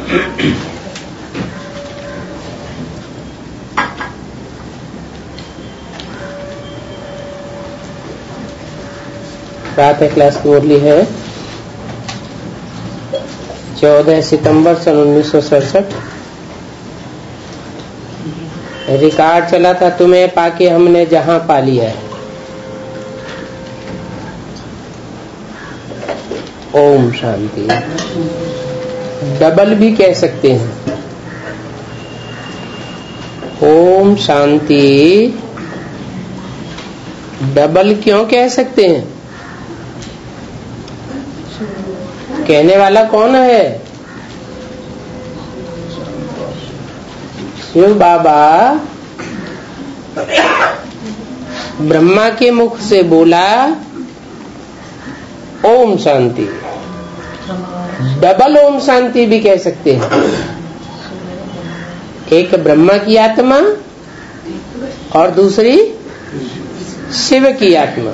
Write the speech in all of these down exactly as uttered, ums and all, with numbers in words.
प्रातः क्लास की मुरली है चौदह सितंबर सन उन्नीस सौ सड़सठ। रिकॉर्ड चला था तुम्हें पाके हमने जहां पा लिया है। ओम शांति। डबल भी कह सकते हैं। ओम शांति डबल क्यों कह सकते हैं? कहने वाला कौन है? शिव बाबा ब्रह्मा के मुख से बोला ओम शांति। डबल ओम शांति भी कह सकते हैं। एक ब्रह्मा की आत्मा और दूसरी शिव की आत्मा।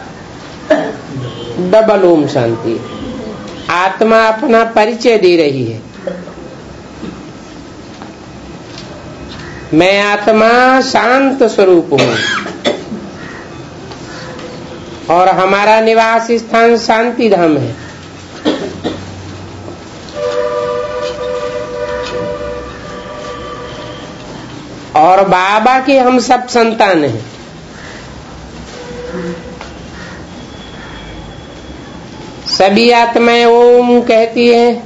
डबल ओम शांति। आत्मा अपना परिचय दे रही है। मैं आत्मा शांत स्वरूप हूं और हमारा निवास स्थान शांति धाम है। और बाबा के हम सब संतान हैं। सभी आत्माएं ओम कहती हैं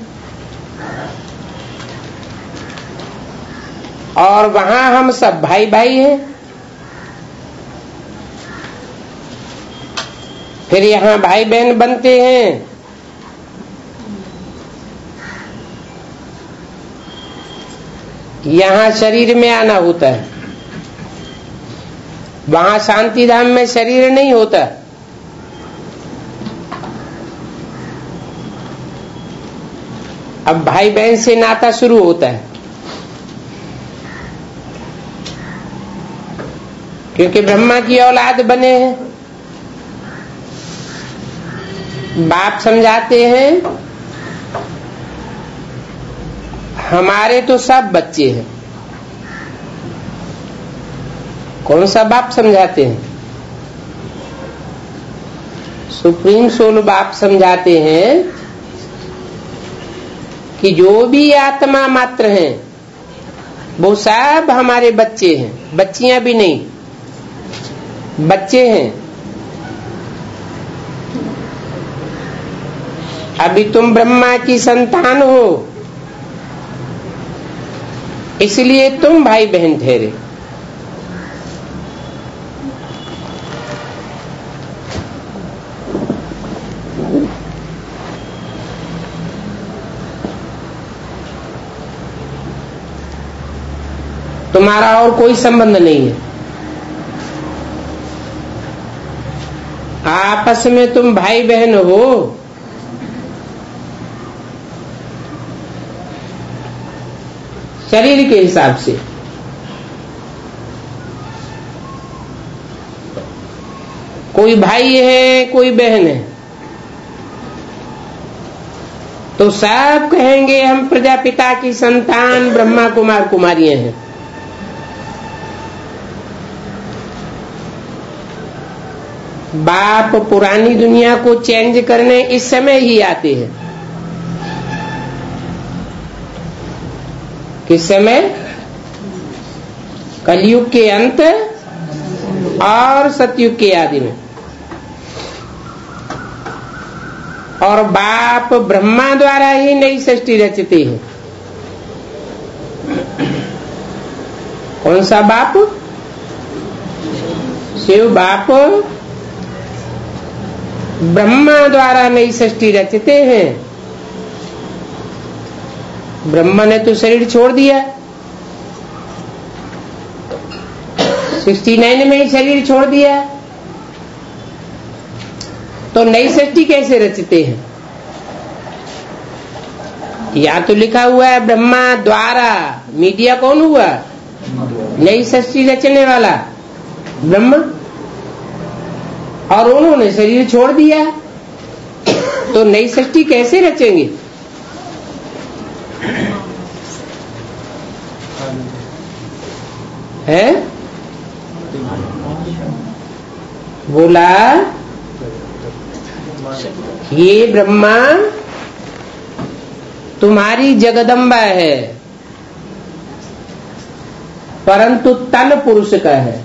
और वहां हम सब भाई भाई हैं। फिर यहाँ भाई बहन बनते हैं। यहाँ शरीर में आना होता है। वहां शांति धाम में शरीर नहीं होता। अब भाई बहन से नाता शुरू होता है, क्योंकि ब्रह्मा की औलाद बने हैं। बाप समझाते हैं हमारे तो सब बच्चे हैं। कौन सा बाप समझाते हैं? सुप्रीम सोल बाप समझाते हैं कि जो भी आत्मा मात्र हैं वो सब हमारे बच्चे हैं। बच्चियां भी नहीं, बच्चे हैं। अभी तुम ब्रह्मा की संतान हो, इसलिए तुम भाई बहन ठहरे। तुम्हारा और कोई संबंध नहीं है। आपस में तुम भाई बहन हो। शरीर के हिसाब से कोई भाई है कोई बहन है तो सब कहेंगे हम प्रजापिता की संतान ब्रह्मा कुमार कुमारियां हैं। बाप पुरानी दुनिया को चेंज करने इस समय ही आते हैं। किस समय? कलयुग के अंत और सतयुग के आदि में। और बाप ब्रह्मा द्वारा ही नई सृष्टि रचते हैं। कौन सा बाप? शिव बाप ब्रह्मा द्वारा नई सृष्टि रचते हैं। ब्रह्मा ने तो शरीर छोड़ दिया, उनहत्तर में ही शरीर छोड़ दिया, तो नई सृष्टि कैसे रचते हैं? या तो लिखा हुआ है ब्रह्मा द्वारा। मीडिया कौन हुआ? नई सृष्टि रचने वाला ब्रह्मा। और उन्होंने शरीर छोड़ दिया, तो नई सृष्टि कैसे रचेंगे? है? बोला ये ब्रह्मा तुम्हारी जगदम्बा है, परंतु तन पुरुष का है।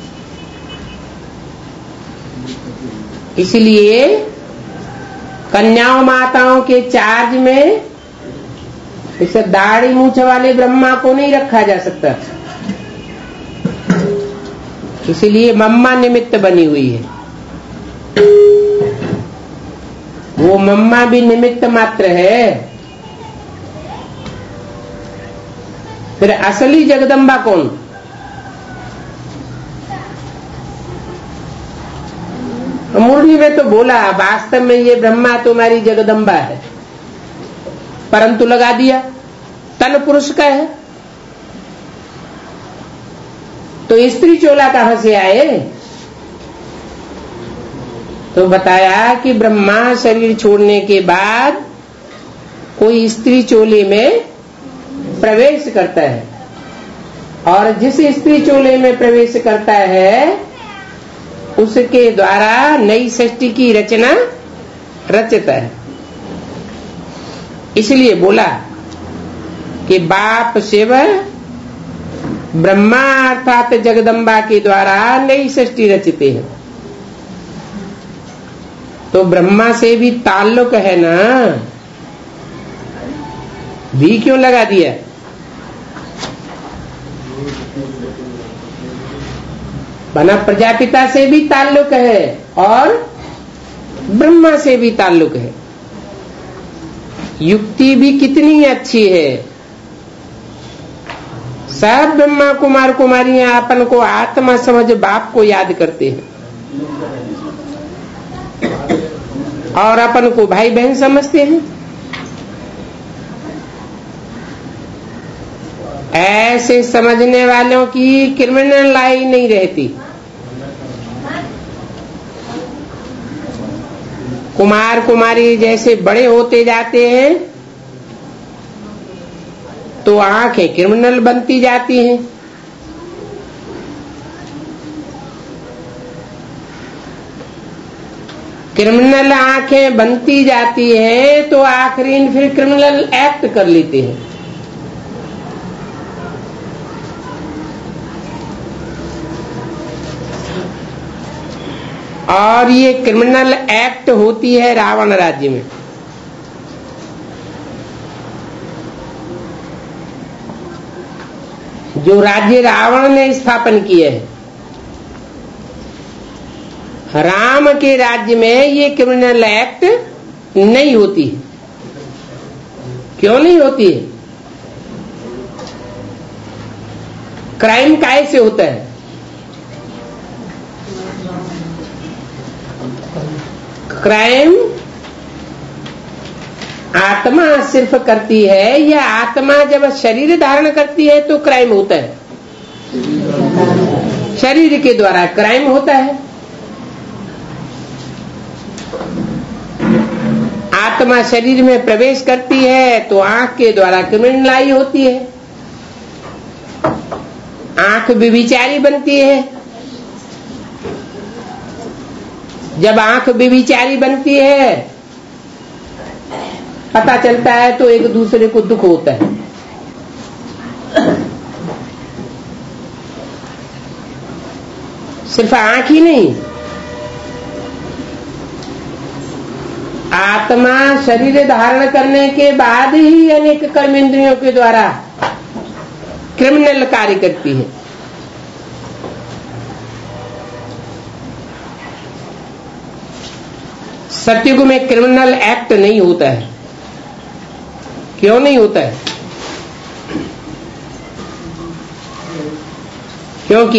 इसलिए कन्याओं माताओं के चार्ज में इसे दाढ़ी मूछ वाले ब्रह्मा को नहीं रखा जा सकता, इसलिए मम्मा निमित्त बनी हुई है। वो मम्मा भी निमित्त मात्र है। फिर असली जगदम्बा कौन? मुरली में तो बोला वास्तव में ये ब्रह्मा तुम्हारी जगदम्बा है, परंतु लगा दिया तन पुरुष का है। तो स्त्री चोला कहां से आए? तो बताया कि ब्रह्मा शरीर छोड़ने के बाद कोई स्त्री चोले में प्रवेश करता है, और जिस स्त्री चोले में प्रवेश करता है उसके द्वारा नई सृष्टि की रचना रचता है। इसलिए बोला कि बाप शिव ब्रह्मा अर्थात जगदम्बा के द्वारा नई सृष्टि रचते हैं। तो ब्रह्मा से भी ताल्लुक है ना, भी क्यों लगा दिया? बना प्रजापिता से भी ताल्लुक है और ब्रह्मा से भी ताल्लुक है। युक्ति भी कितनी अच्छी है। सब ब्रह्मा कुमार कुमारियां अपन को आत्मा समझ बाप को याद करते हैं और अपन को भाई बहन समझते हैं। ऐसे समझने वालों की क्रिमिनल लाई नहीं रहती। कुमार कुमारी जैसे बड़े होते जाते हैं तो आंखें क्रिमिनल बनती जाती हैं। क्रिमिनल आंखें बनती जाती हैं तो आखिरी फिर क्रिमिनल एक्ट कर लेते हैं। और ये क्रिमिनल एक्ट होती है रावण राज्य में। जो राज्य रावण ने स्थापन किए है, राम के राज्य में ये क्रिमिनल एक्ट नहीं होती है। क्यों नहीं होती है? क्राइम काहे से होता है? क्राइम आत्मा सिर्फ करती है या आत्मा जब शरीर धारण करती है तो क्राइम होता है? शरीर के द्वारा क्राइम होता है। आत्मा शरीर में प्रवेश करती है तो आंख के द्वारा क्रिमिनलाई होती है। आंख व्यभिचारी बनती है। जब आंख व्यभिचारी बनती है पता चलता है तो एक दूसरे को दुख होता है। सिर्फ आंख ही नहीं, आत्मा शरीर धारण करने के बाद ही अनेक कर्मेंद्रियों के द्वारा क्रिमिनल कार्य करती है। सतयुग में क्रिमिनल एक्ट नहीं होता है। क्यों नहीं होता है? क्योंकि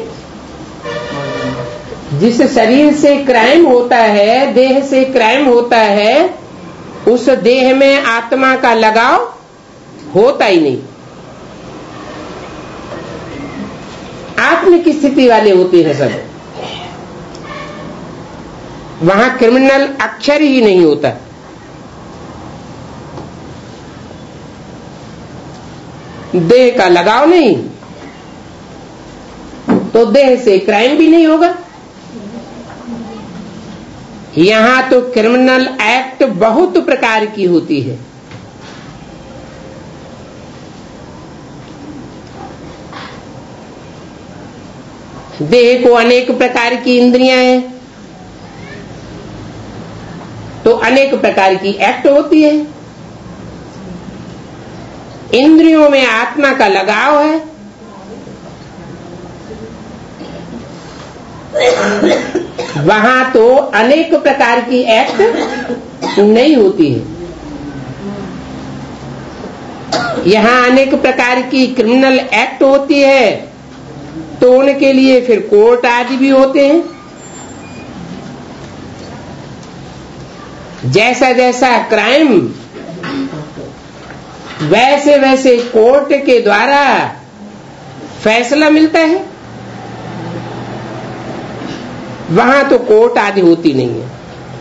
जिस शरीर से क्राइम होता है, देह से क्राइम होता है, उस देह में आत्मा का लगाव होता ही नहीं। आत्म की स्थिति वाले होते हैं सब। वहां क्रिमिनल अक्षर ही नहीं होता। देह का लगाव नहीं, तो देह से क्राइम भी नहीं होगा। यहां तो क्रिमिनल एक्ट बहुत प्रकार की होती है। देह को अनेक प्रकार की इंद्रियां हैं, तो अनेक प्रकार की एक्ट होती है। इंद्रियों में आत्मा का लगाव है, वहां तो अनेक प्रकार की एक्ट नहीं होती है। यहां अनेक प्रकार की क्रिमिनल एक्ट होती है, तो उनके लिए फिर कोर्ट आदि भी होते हैं। जैसा जैसा क्राइम वैसे वैसे कोर्ट के द्वारा फैसला मिलता है। वहां तो कोर्ट आदि होती नहीं है।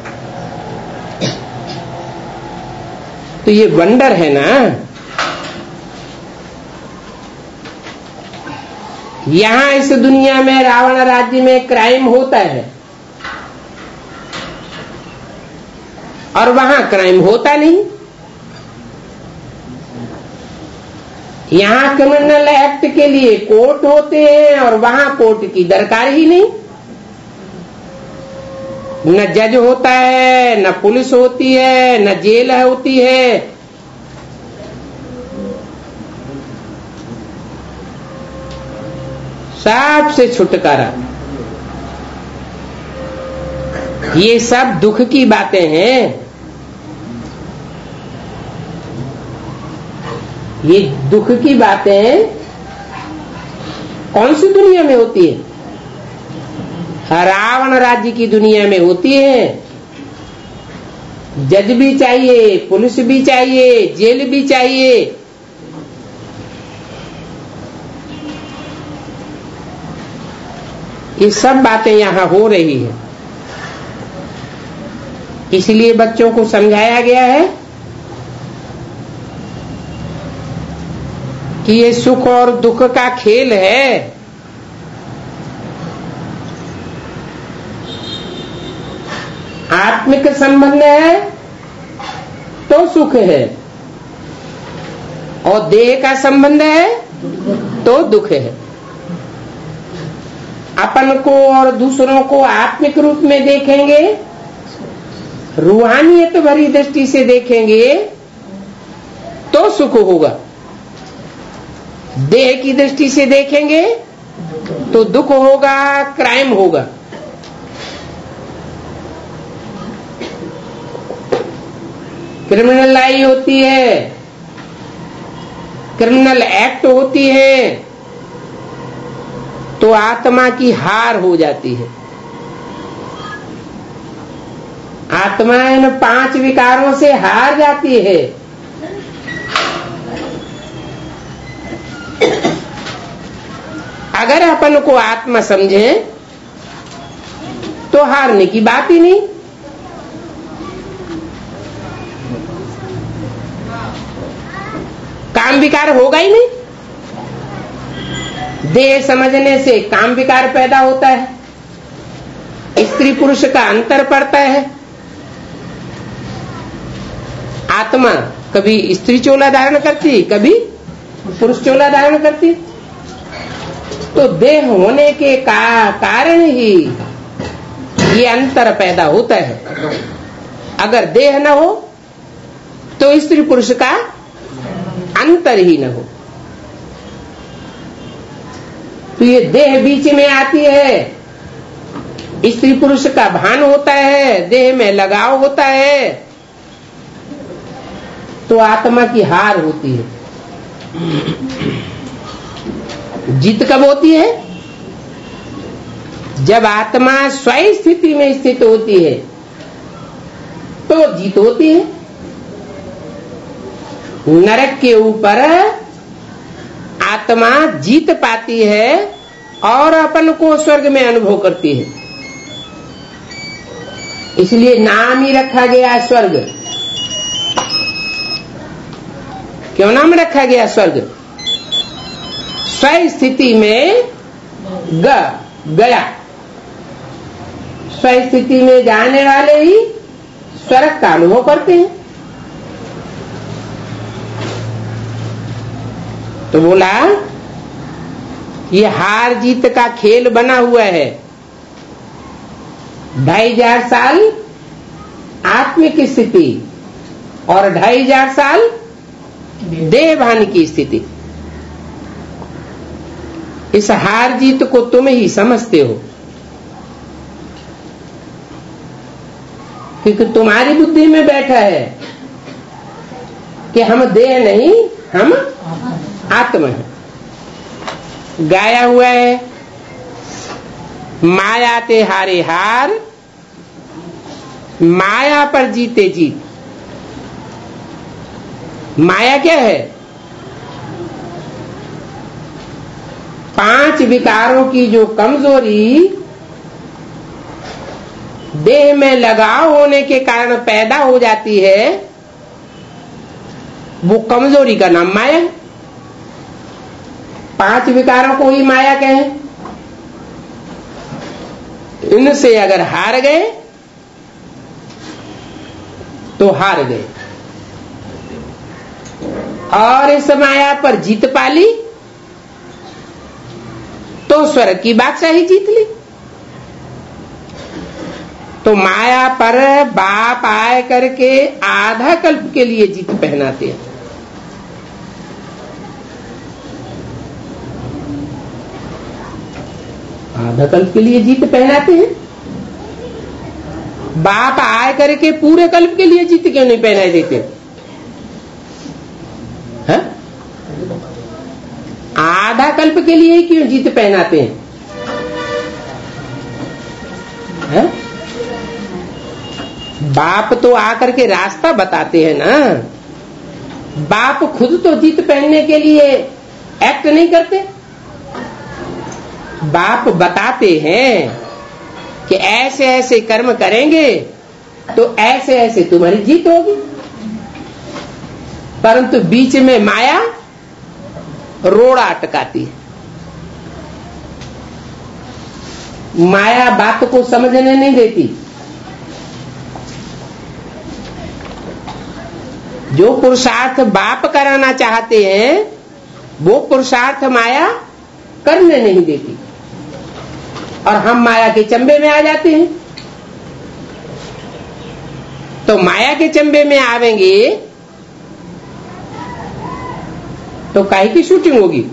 तो ये वंडर है ना। यहां इस दुनिया में रावण राज्य में क्राइम होता है और वहां क्राइम होता नहीं। यहां क्रिमिनल एक्ट के लिए कोर्ट होते हैं और वहां कोर्ट की दरकार ही नहीं। न जज होता है, न पुलिस होती है, न जेल होती है। सब से छुटकारा। ये सब दुख की बातें हैं। ये दुख की बातें कौन सी दुनिया में होती है? रावण राज्य की दुनिया में होती है। जज भी चाहिए, पुलिस भी चाहिए, जेल भी चाहिए। ये सब बातें यहां हो रही है। इसलिए बच्चों को समझाया गया है कि ये सुख और दुख का खेल है। आत्मिक संबंध है तो सुख है, और देह का संबंध है तो दुख है। अपन को और दूसरों को आत्मिक रूप में देखेंगे, रूहानियत भरी दृष्टि से देखेंगे तो सुख होगा। देह की दृष्टि से देखेंगे तो दुख होगा, क्राइम होगा। क्रिमिनल लाई होती है, क्रिमिनल एक्ट होती है, तो आत्मा की हार हो जाती है। आत्मा इन पांच विकारों से हार जाती है। अगर अपन को आत्मा समझे तो हारने की बात ही नहीं। काम विकार होगा ही नहीं। देह समझने से काम विकार पैदा होता है। स्त्री पुरुष का अंतर पड़ता है। आत्मा कभी स्त्री चोला धारण करती, कभी पुरुष चोला धारण करती। तो देह होने के का, कारण ही ये अंतर पैदा होता है। अगर देह न हो तो स्त्री पुरुष का अंतर ही न हो। तो ये देह बीच में आती है, स्त्री पुरुष का भान होता है, देह में लगाव होता है, तो आत्मा की हार होती है। जीत कब होती है? जब आत्मा स्वयं स्थिति में स्थित होती है तो जीत होती है। नरक के ऊपर आत्मा जीत पाती है और अपन को स्वर्ग में अनुभव करती है। इसलिए नाम ही रखा गया स्वर्ग। क्यों नाम रखा गया स्वर्ग? स्वयं स्थिति में ग गया, स्वस्थिति में जाने वाले ही स्वर्ग का अनुभव करते हैं। तो बोला ये हार जीत का खेल बना हुआ है। ढाई हजार साल आत्मिक स्थिति और ढाई हजार साल देहभान की स्थिति। इस हार जीत को तुम ही समझते हो, क्योंकि तुम्हारी बुद्धि में बैठा है कि हम देह नहीं, हम आत्मा है। गाया हुआ है माया ते हारे हार, माया पर जीते जीत। माया क्या है? पांच विकारों की जो कमजोरी देह में लगाव होने के कारण पैदा हो जाती है, वो कमजोरी का नाम माया है। पांच विकारों को ही माया कहें। इनसे अगर हार गए तो हार गए, और इस माया पर जीत पाली तो स्वर्ग की बादशाही जीत ली। तो माया पर बाप आए करके आधा कल्प के लिए जीत पहनाते हैं। आधा कल्प के लिए जीत पहनाते हैं। बाप आए करके पूरे कल्प के लिए जीत क्यों नहीं पहना देते? है? आधा कल्प के लिए क्यों जीत पहनाते हैं? है? बाप तो आकर के रास्ता बताते हैं ना। बाप खुद तो जीत पहनने के लिए एक्ट नहीं करते। बाप बताते हैं कि ऐसे ऐसे कर्म करेंगे तो ऐसे ऐसे तुम्हारी जीत होगी, परंतु बीच में माया रोड़ा अटकाती है। माया बात को समझने नहीं देती। जो पुरुषार्थ बाप कराना चाहते हैं वो पुरुषार्थ माया करने नहीं देती, और हम माया के चंबे में आ जाते हैं। तो माया के चंबे में आवेंगे तो काहे की शूटिंग होगी?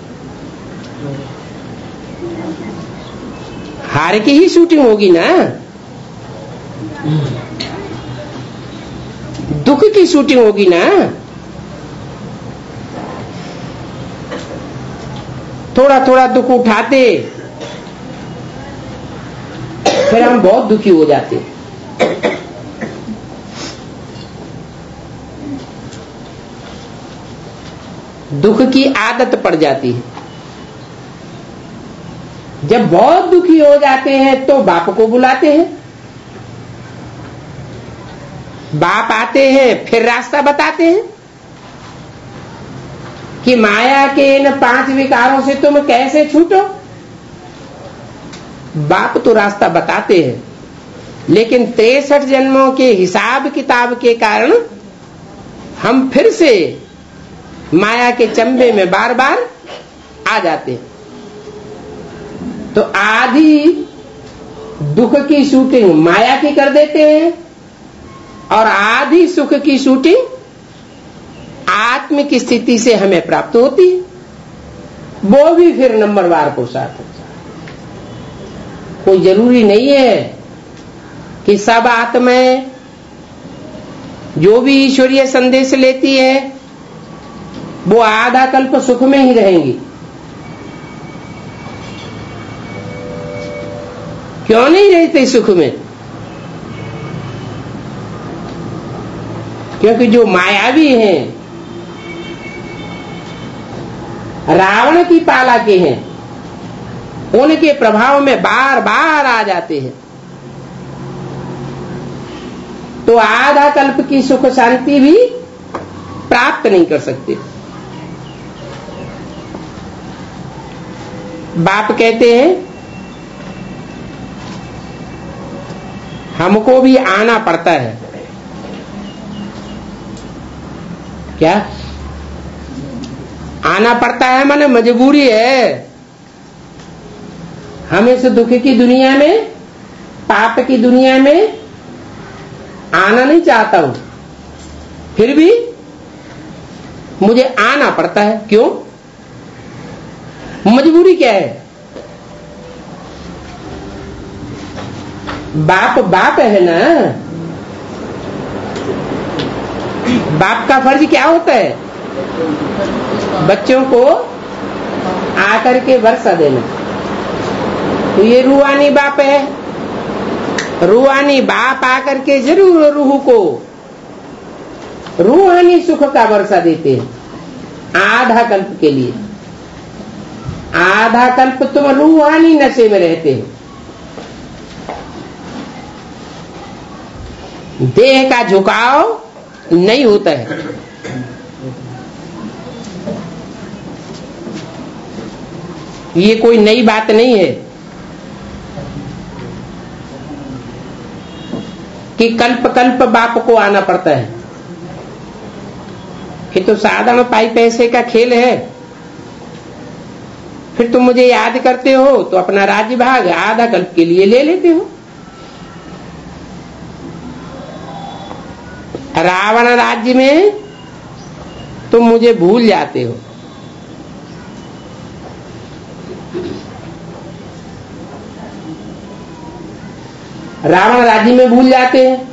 हार की ही शूटिंग होगी ना। दुख की शूटिंग होगी ना। थोड़ा थोड़ा दुख उठाते फिर हम बहुत दुखी हो जाते। दुख की आदत पड़ जाती है। जब बहुत दुखी हो जाते हैं तो बाप को बुलाते हैं। बाप आते हैं, फिर रास्ता बताते हैं कि माया के इन पांच विकारों से तुम कैसे छूटो। बाप तो रास्ता बताते हैं, लेकिन तिरसठ जन्मों के हिसाब किताब के कारण हम फिर से माया के चंबे में बार बार आ जाते हैं। तो आधी दुख की शूटिंग माया की कर देते हैं और आधी सुख की शूटिंग आत्मिक स्थिति से हमें प्राप्त होती है। वो भी फिर नंबरवार पुरुषार्थ। कोई जरूरी नहीं है कि सब आत्माएं जो भी ईश्वरीय संदेश लेती है वो आधा कल्प सुख में ही रहेंगी। क्यों नहीं रहते सुख में? क्योंकि जो मायावी हैं, रावण की पाला के हैं, उनके प्रभाव में बार बार आ जाते हैं। तो आधा कल्प की सुख शांति भी प्राप्त नहीं कर सकते। बाप कहते हैं हमको भी आना पड़ता है। क्या आना पड़ता है? माने मजबूरी है। हम इस दुख की दुनिया में, पाप की दुनिया में आना नहीं चाहता हूं, फिर भी मुझे आना पड़ता है। क्यों? मजबूरी क्या है? बाप बाप है ना। बाप का फर्ज क्या होता है? बच्चों को आकर के वर्षा देना। तो ये रूहानी बाप है। रूहानी बाप आकर के जरूर रूह को रूहानी सुख का वर्षा देते हैं आधा कल्प के लिए। आधा कल्प तुम रूहानी नशे में रहते हो। देह का झुकाव नहीं होता है। ये कोई नई बात नहीं है कि कल्प कल्प बाप को आना पड़ता है। ये तो साधारण पाई पैसे का खेल है। फिर तुम मुझे याद करते हो तो अपना राज्य भाग आधा कल्प के लिए ले लेते हो। रावण राज्य में तुम मुझे भूल जाते हो। रावण राज्य में भूल जाते हैं,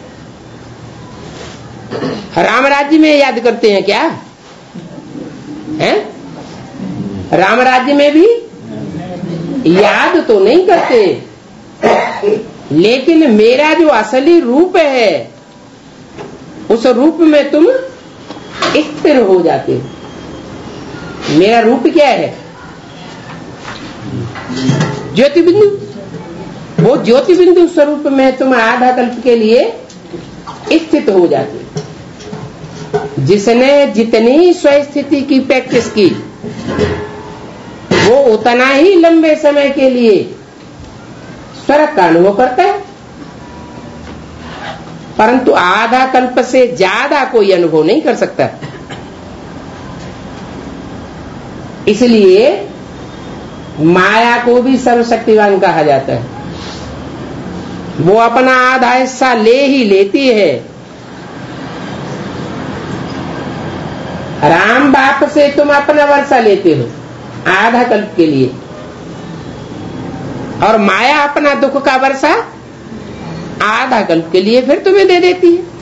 राम राज्य में याद करते हैं क्या? हैं? राम राज्य में भी याद तो नहीं करते, लेकिन मेरा जो असली रूप है उस रूप में तुम स्थिर हो जाते हो। मेरा रूप क्या है? ज्योति बिंदु। वो ज्योति बिंदु स्वरूप में तुम आधा कल्प के लिए स्थित हो जाते। जिसने जितनी स्वस्थिति की प्रैक्टिस की वो उतना ही लंबे समय के लिए स्वर्ग का अनुभव करता है, परंतु आधा कल्प से ज्यादा कोई अनुभव नहीं कर सकता। इसलिए माया को भी सर्वशक्तिवान कहा जाता है। वो अपना आधा हिस्सा ले ही लेती है। राम बाप से तुम अपना वर्षा लेते हो आधा कल्प के लिए, और माया अपना दुख का वर्षा आधा कल्प के लिए फिर तुम्हें दे देती है।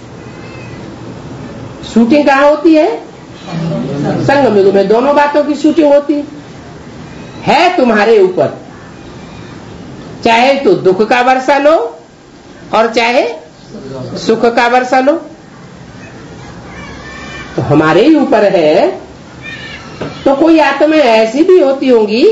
शूटिंग कहाँ होती है? संगम युग में दोनों बातों की शूटिंग होती है, है तुम्हारे ऊपर। चाहे तो दुख का वर्षा लो और चाहे सुख का वर्षा लो, तो हमारे ही ऊपर है। तो कोई आत्मा ऐसी भी होती होंगी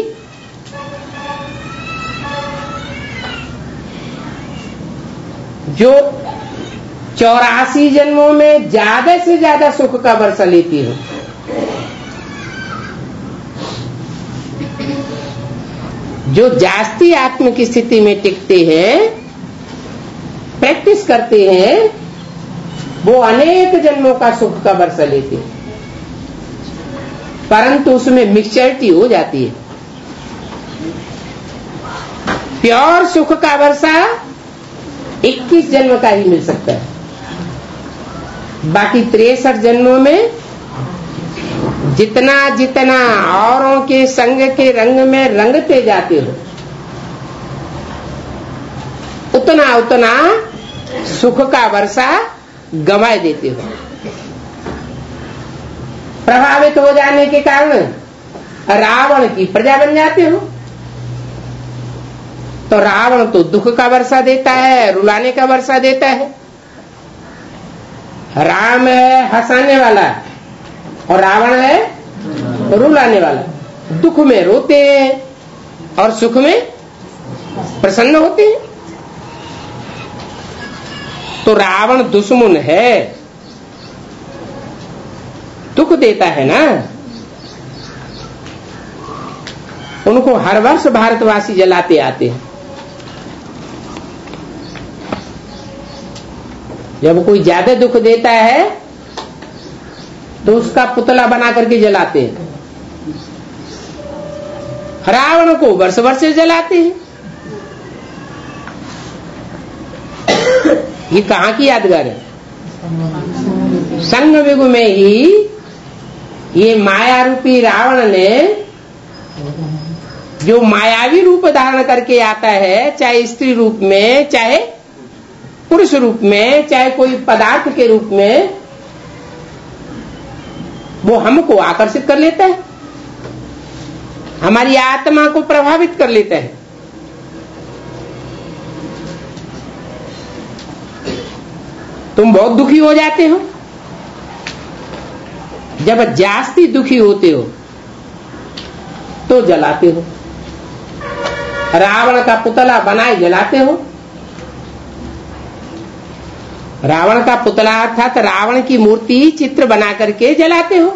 जो चौरासी जन्मों में ज्यादा से ज्यादा सुख का वर्षा लेती हो। जो जास्ती आत्म की स्थिति में टिकते हैं, प्रैक्टिस करते हैं, वो अनेक जन्मों का सुख का वर्षा लेते हैं, परंतु उसमें मिक्सचरिटी हो जाती है। प्योर सुख का वर्षा इक्कीस जन्म का ही मिल सकता है। बाकी तिरसठ जन्मों में जितना जितना औरों के संग के रंग में रंगते जाते हो, उतना उतना सुख का वर्षा गंवा देते हो। प्रभावित हो जाने के कारण रावण की प्रजा बन जाते हो। तो रावण तो दुख का वर्षा देता है, रुलाने का वर्षा देता है। राम है हंसाने वाला और रावण है रुलाने वाला। दुख में रोते हैं और सुख में प्रसन्न होते हैं। तो रावण दुश्मन है, दुख देता है ना। उनको को हर वर्ष भारतवासी जलाते आते हैं। जब कोई ज्यादा दुख देता है तो उसका पुतला बना करके जलाते हैं। रावण को वर्ष वर्ष जलाते हैं। ये कहाँ की यादगार है? संग युग में ही ये माया रूपी रावण ने जो मायावी रूप धारण करके आता है, चाहे स्त्री रूप में, चाहे पुरुष रूप में, चाहे कोई पदार्थ के रूप में, वो हमको आकर्षित कर लेता है, हमारी आत्मा को प्रभावित कर लेता है। तुम बहुत दुखी हो जाते हो। जब जास्ती दुखी होते हो तो जलाते हो। रावण का पुतला बनाए जलाते हो। रावण का पुतला अर्थात रावण की मूर्ति चित्र बना करके जलाते हो।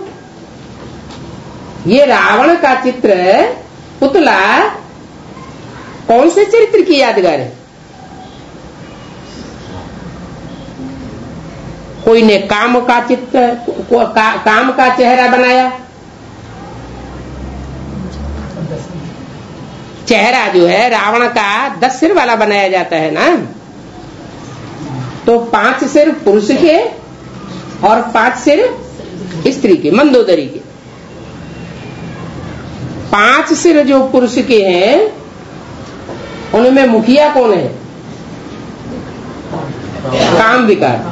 ये रावण का चित्र पुतला कौन से चरित्र की यादगार है? कोई ने काम का चित्र का, काम का चेहरा बनाया। चेहरा जो है रावण का दस सिर वाला बनाया जाता है ना, तो पांच सिर पुरुष के और पांच सिर स्त्री के, मंदोदरी के। पांच सिर जो पुरुष के हैं उनमें मुखिया कौन है? काम विकार।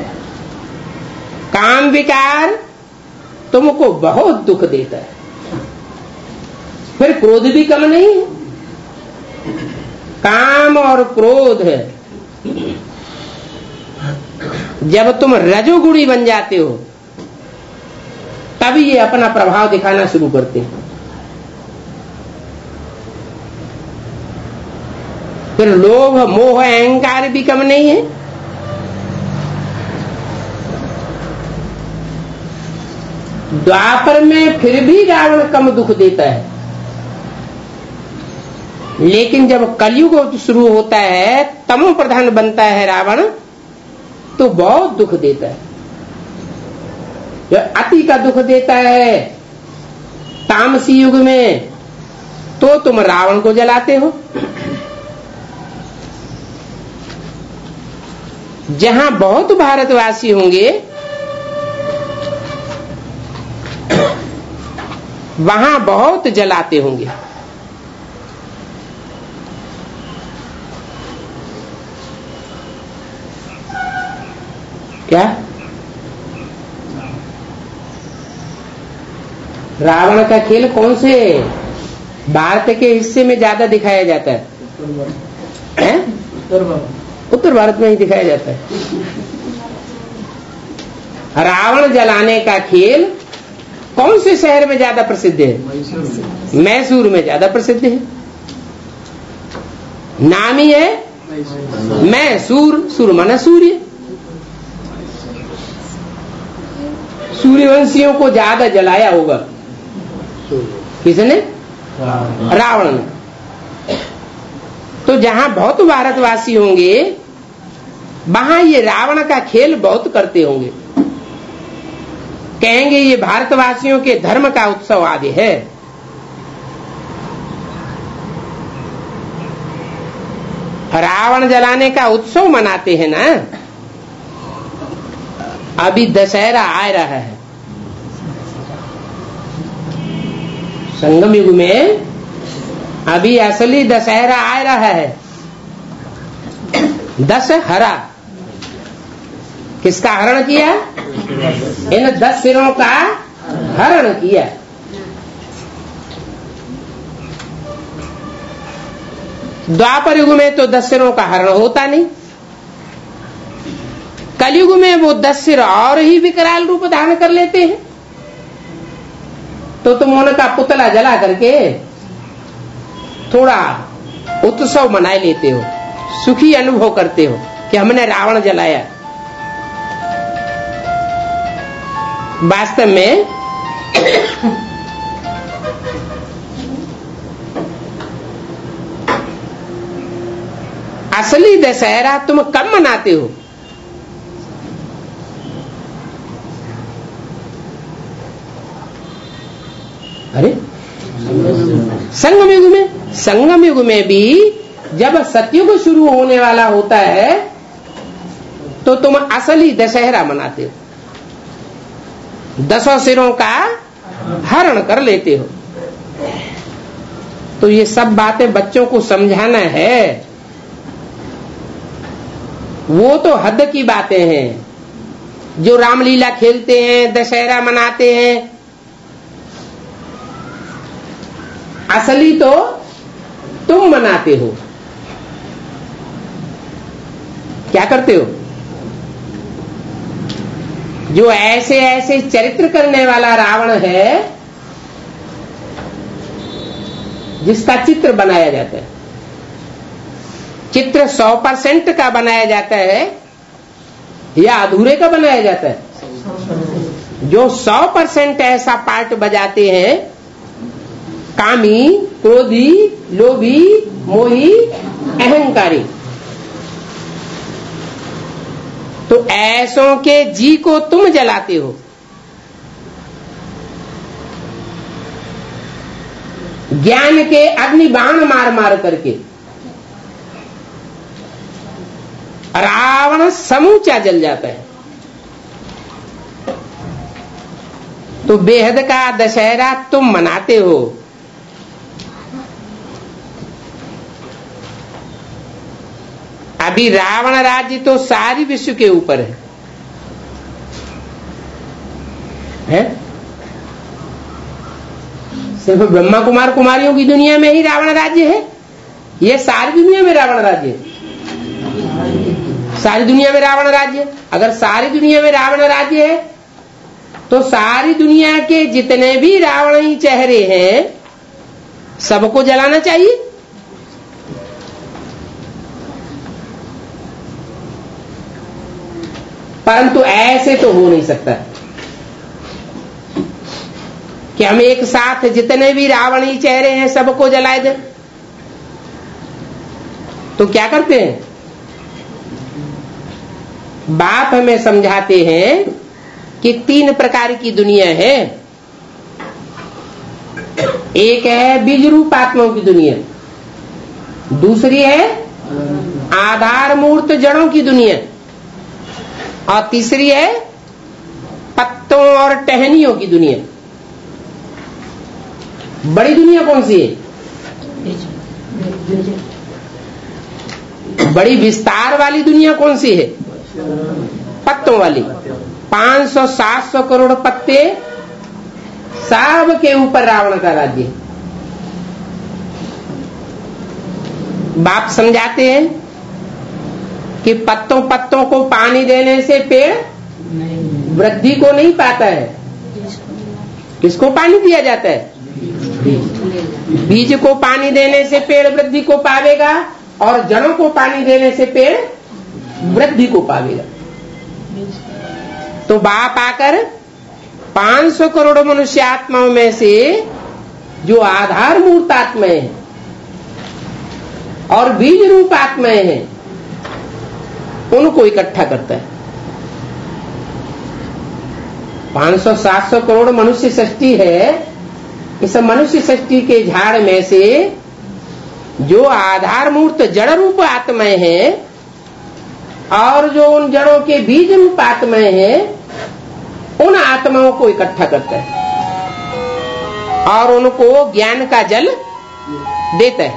काम विकार तुमको बहुत दुख देता है। फिर क्रोध भी कम नहीं है। काम और क्रोध है, जब तुम रजोगुणी बन जाते हो तभी ये अपना प्रभाव दिखाना शुरू करते हैं। फिर लोभ मोह अहंकार भी कम नहीं है। द्वापर में फिर भी रावण कम दुख देता है, लेकिन जब कलयुग शुरू होता है, तमो प्रधान बनता है रावण, तो बहुत दुख देता है। जो अति का दुख देता है तामसी युग में, तो तुम रावण को जलाते हो। जहां बहुत भारतवासी होंगे वहां बहुत जलाते होंगे। क्या रावण का खेल कौन से भारत के हिस्से में ज्यादा दिखाया जाता है? हैं? उत्तर भारत में ही दिखाया जाता है। रावण जलाने का खेल कौन से शहर में ज्यादा प्रसिद्ध है? मैसूर में ज्यादा प्रसिद्ध है। नाम ही है मैसूर। सूर माना सूर्य। सूर्यवंशियों को ज्यादा जलाया होगा। किसने? रावण ने। तो जहां बहुत भारतवासी होंगे वहां ये रावण का खेल बहुत करते होंगे। कहेंगे ये भारतवासियों के धर्म का उत्सव आदि है। रावण जलाने का उत्सव मनाते हैं ना। अभी दशहरा आ रहा है। संगम युग में अभी असली दशहरा आ रहा है। दशहरा किसका हरण किया? इन दस सिरों का हरण किया। द्वापर युग में तो दस सिरों का हरण होता नहीं। कलयुग में वो दस सिर और ही विकराल रूप धारण कर लेते हैं। तो तुम उनका पुतला जला करके थोड़ा उत्सव मनाए लेते हो, सुखी अनुभव करते हो कि हमने रावण जलाया। वास्तव में असली दशहरा तुम कब मनाते हो? अरे संगम युग में। संगम युग में भी जब सतयुग शुरू होने वाला होता है तो तुम असली दशहरा मनाते हो, दसों सिरों का हरण कर लेते हो। तो ये सब बातें बच्चों को समझाना है। वो तो हद की बातें हैं, जो रामलीला खेलते हैं, दशहरा मनाते हैं। असली तो तुम मनाते हो। क्या करते हो? जो ऐसे ऐसे चरित्र करने वाला रावण है, जिसका चित्र बनाया जाता है, चित्र सौ परसेंट का बनाया जाता है या अधूरे का बनाया जाता है? जो सौ परसेंट ऐसा पार्ट बजाते हैं, कामी, क्रोधी, लोभी, मोही, अहंकारी, तो ऐसों के जी को तुम जलाते हो। ज्ञान के अग्नि बाण मार मार करके रावण समूचा जल जाता है। तो बेहद का दशहरा तुम मनाते हो। अभी रावण राज्य तो सारी विश्व के ऊपर है, है? सिर्फ ब्रह्मा कुमार कुमारियों की दुनिया में ही रावण राज्य है? ये सारी दुनिया में रावण राज्य है। सारी दुनिया में रावण राज्य। अगर सारी दुनिया में रावण राज्य है तो सारी दुनिया के जितने भी रावणी चेहरे हैं सबको जलाना चाहिए। परंतु ऐसे तो हो नहीं सकता कि हम एक साथ जितने भी रावणी चेहरे हैं सबको जलाए दें। तो क्या करते हैं? बाप हमें समझाते हैं कि तीन प्रकार की दुनिया है। एक है बीज रूप आत्माओं की दुनिया, दूसरी है आधार मूर्त जड़ों की दुनिया, और तीसरी है पत्तों और टहनियों की दुनिया। बड़ी दुनिया कौन सी है? बड़ी विस्तार वाली दुनिया कौन सी है? पत्तों वाली। पांच सौ सात सौ करोड़ पत्ते, सब के ऊपर रावण का राज्य है। बाप समझाते हैं कि पत्तों पत्तों को पानी देने से पेड़ वृद्धि को नहीं पाता है। किसको पानी दिया जाता है? बीज को पानी देने से पेड़ वृद्धि को पावेगा, और जड़ों को पानी देने से पेड़ वृद्धि को पावेगा। तो बाप आकर पांच सौ करोड़ मनुष्य आत्माओं में से जो आधार मूर्त आत्माएं हैं और बीज रूप आत्माएं हैं, उनको इकट्ठा करता है। पांच सौ सात सौ करोड़ मनुष्य सृष्टि है। इस मनुष्य सृष्टि के झाड़ में से जो आधार मूर्त जड़ रूप आत्माएं हैं और जो उन जड़ों के बीज रूप आत्माएं हैं, उन आत्माओं को इकट्ठा करता है और उनको ज्ञान का जल देता है।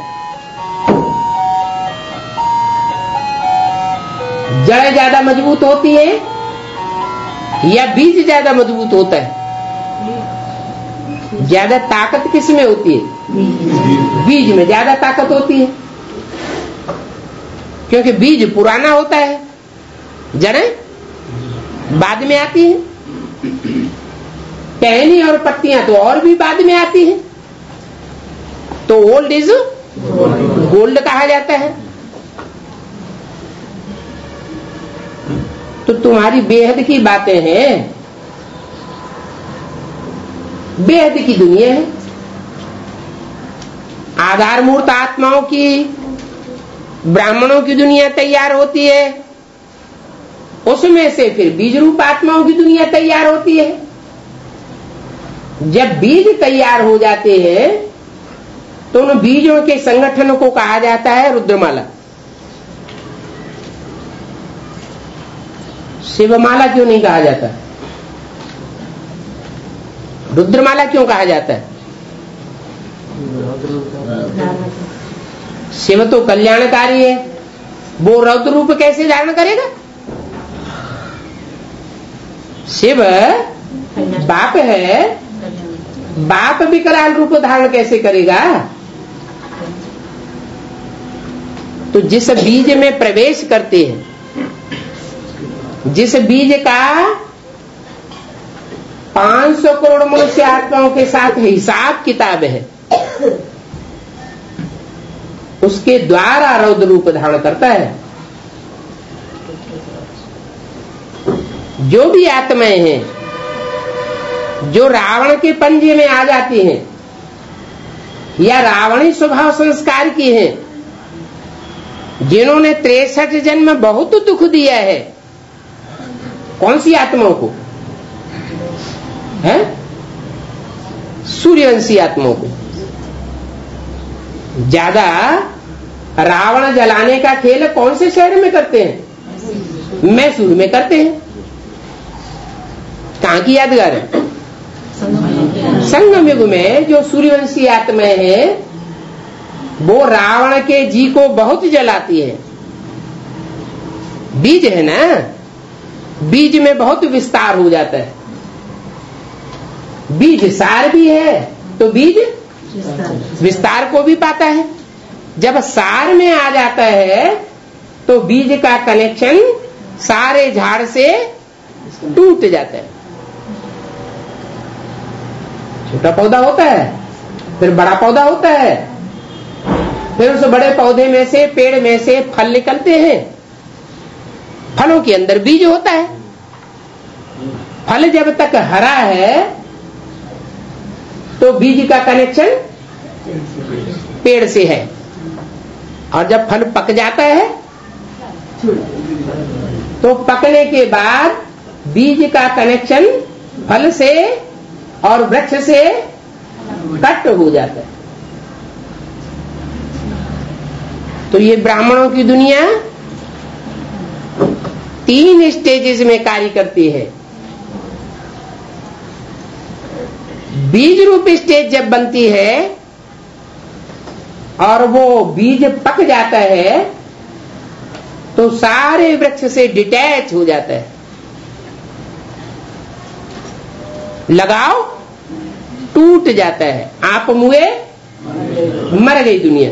जड़ ज्यादा मजबूत होती है या बीज ज्यादा मजबूत होता है? ज्यादा ताकत किस में होती है? बीज में ज्यादा ताकत होती है, क्योंकि बीज पुराना होता है, जड़ें बाद में आती हैं। टहनी और पत्तियां तो और भी बाद में आती हैं। तो ओल्ड इज गोल्ड कहा जाता है। तो तुम्हारी बेहद की बातें हैं, बेहद की दुनिया है। आधार मूर्त आत्माओं की ब्राह्मणों की दुनिया तैयार होती है, उसमें से फिर बीज रूप आत्माओं की दुनिया तैयार होती है। जब बीज तैयार हो जाते हैं तो उन बीजों के संगठन को कहा जाता है रुद्रमाला। शिवमाला क्यों नहीं कहा जाता? रुद्रमाला क्यों कहा जाता है? शिव तो कल्याणकारी है, वो रौद्र रूप कैसे धारण करेगा? शिव बाप है, बाप विकराल रूप धारण कैसे करेगा? तो जिस बीज में प्रवेश करते हैं, जिस बीज का पांच सौ करोड़ मनुष्य आत्माओं के साथ हिसाब किताब है, उसके द्वारा रौद्र रूप धारण करता है। जो भी आत्माएं हैं जो रावण के पंजे में आ जाती हैं या रावणी स्वभाव संस्कार की हैं, जिन्होंने तिरसठ जन्म बहुत दुख दिया है, कौन सी आत्माओं को है? सूर्यवंशी आत्माओं को। ज्यादा रावण जलाने का खेल कौन से शहर में करते हैं? मैसूर में करते हैं। कहां की यादगार है? संगम युग में जो सूर्यवंशी आत्माएं हैं वो रावण के जी को बहुत जलाती है। बीज है ना, बीज में बहुत विस्तार हो जाता है। बीज सार भी है तो बीज विस्तार को भी पाता है। जब सार में आ जाता है तो बीज का कनेक्शन सारे झाड़ से टूट जाता है। छोटा पौधा होता है, फिर बड़ा पौधा होता है, फिर उस बड़े पौधे में से, पेड़ में से फल निकलते हैं। फलों के अंदर बीज होता है। फल जब तक हरा है तो बीज का कनेक्शन पेड़ से है, और जब फल पक जाता है तो पकने के बाद बीज का कनेक्शन फल से और वृक्ष से कट हो जाता है। तो ये ब्राह्मणों की दुनिया तीन स्टेजेस में कार्य करती है। बीज रूप स्टेज जब बनती है और वो बीज पक जाता है तो सारे वृक्ष से डिटैच हो जाता है। लगाओ टूट जाता है, आप मुए मर गई दुनिया।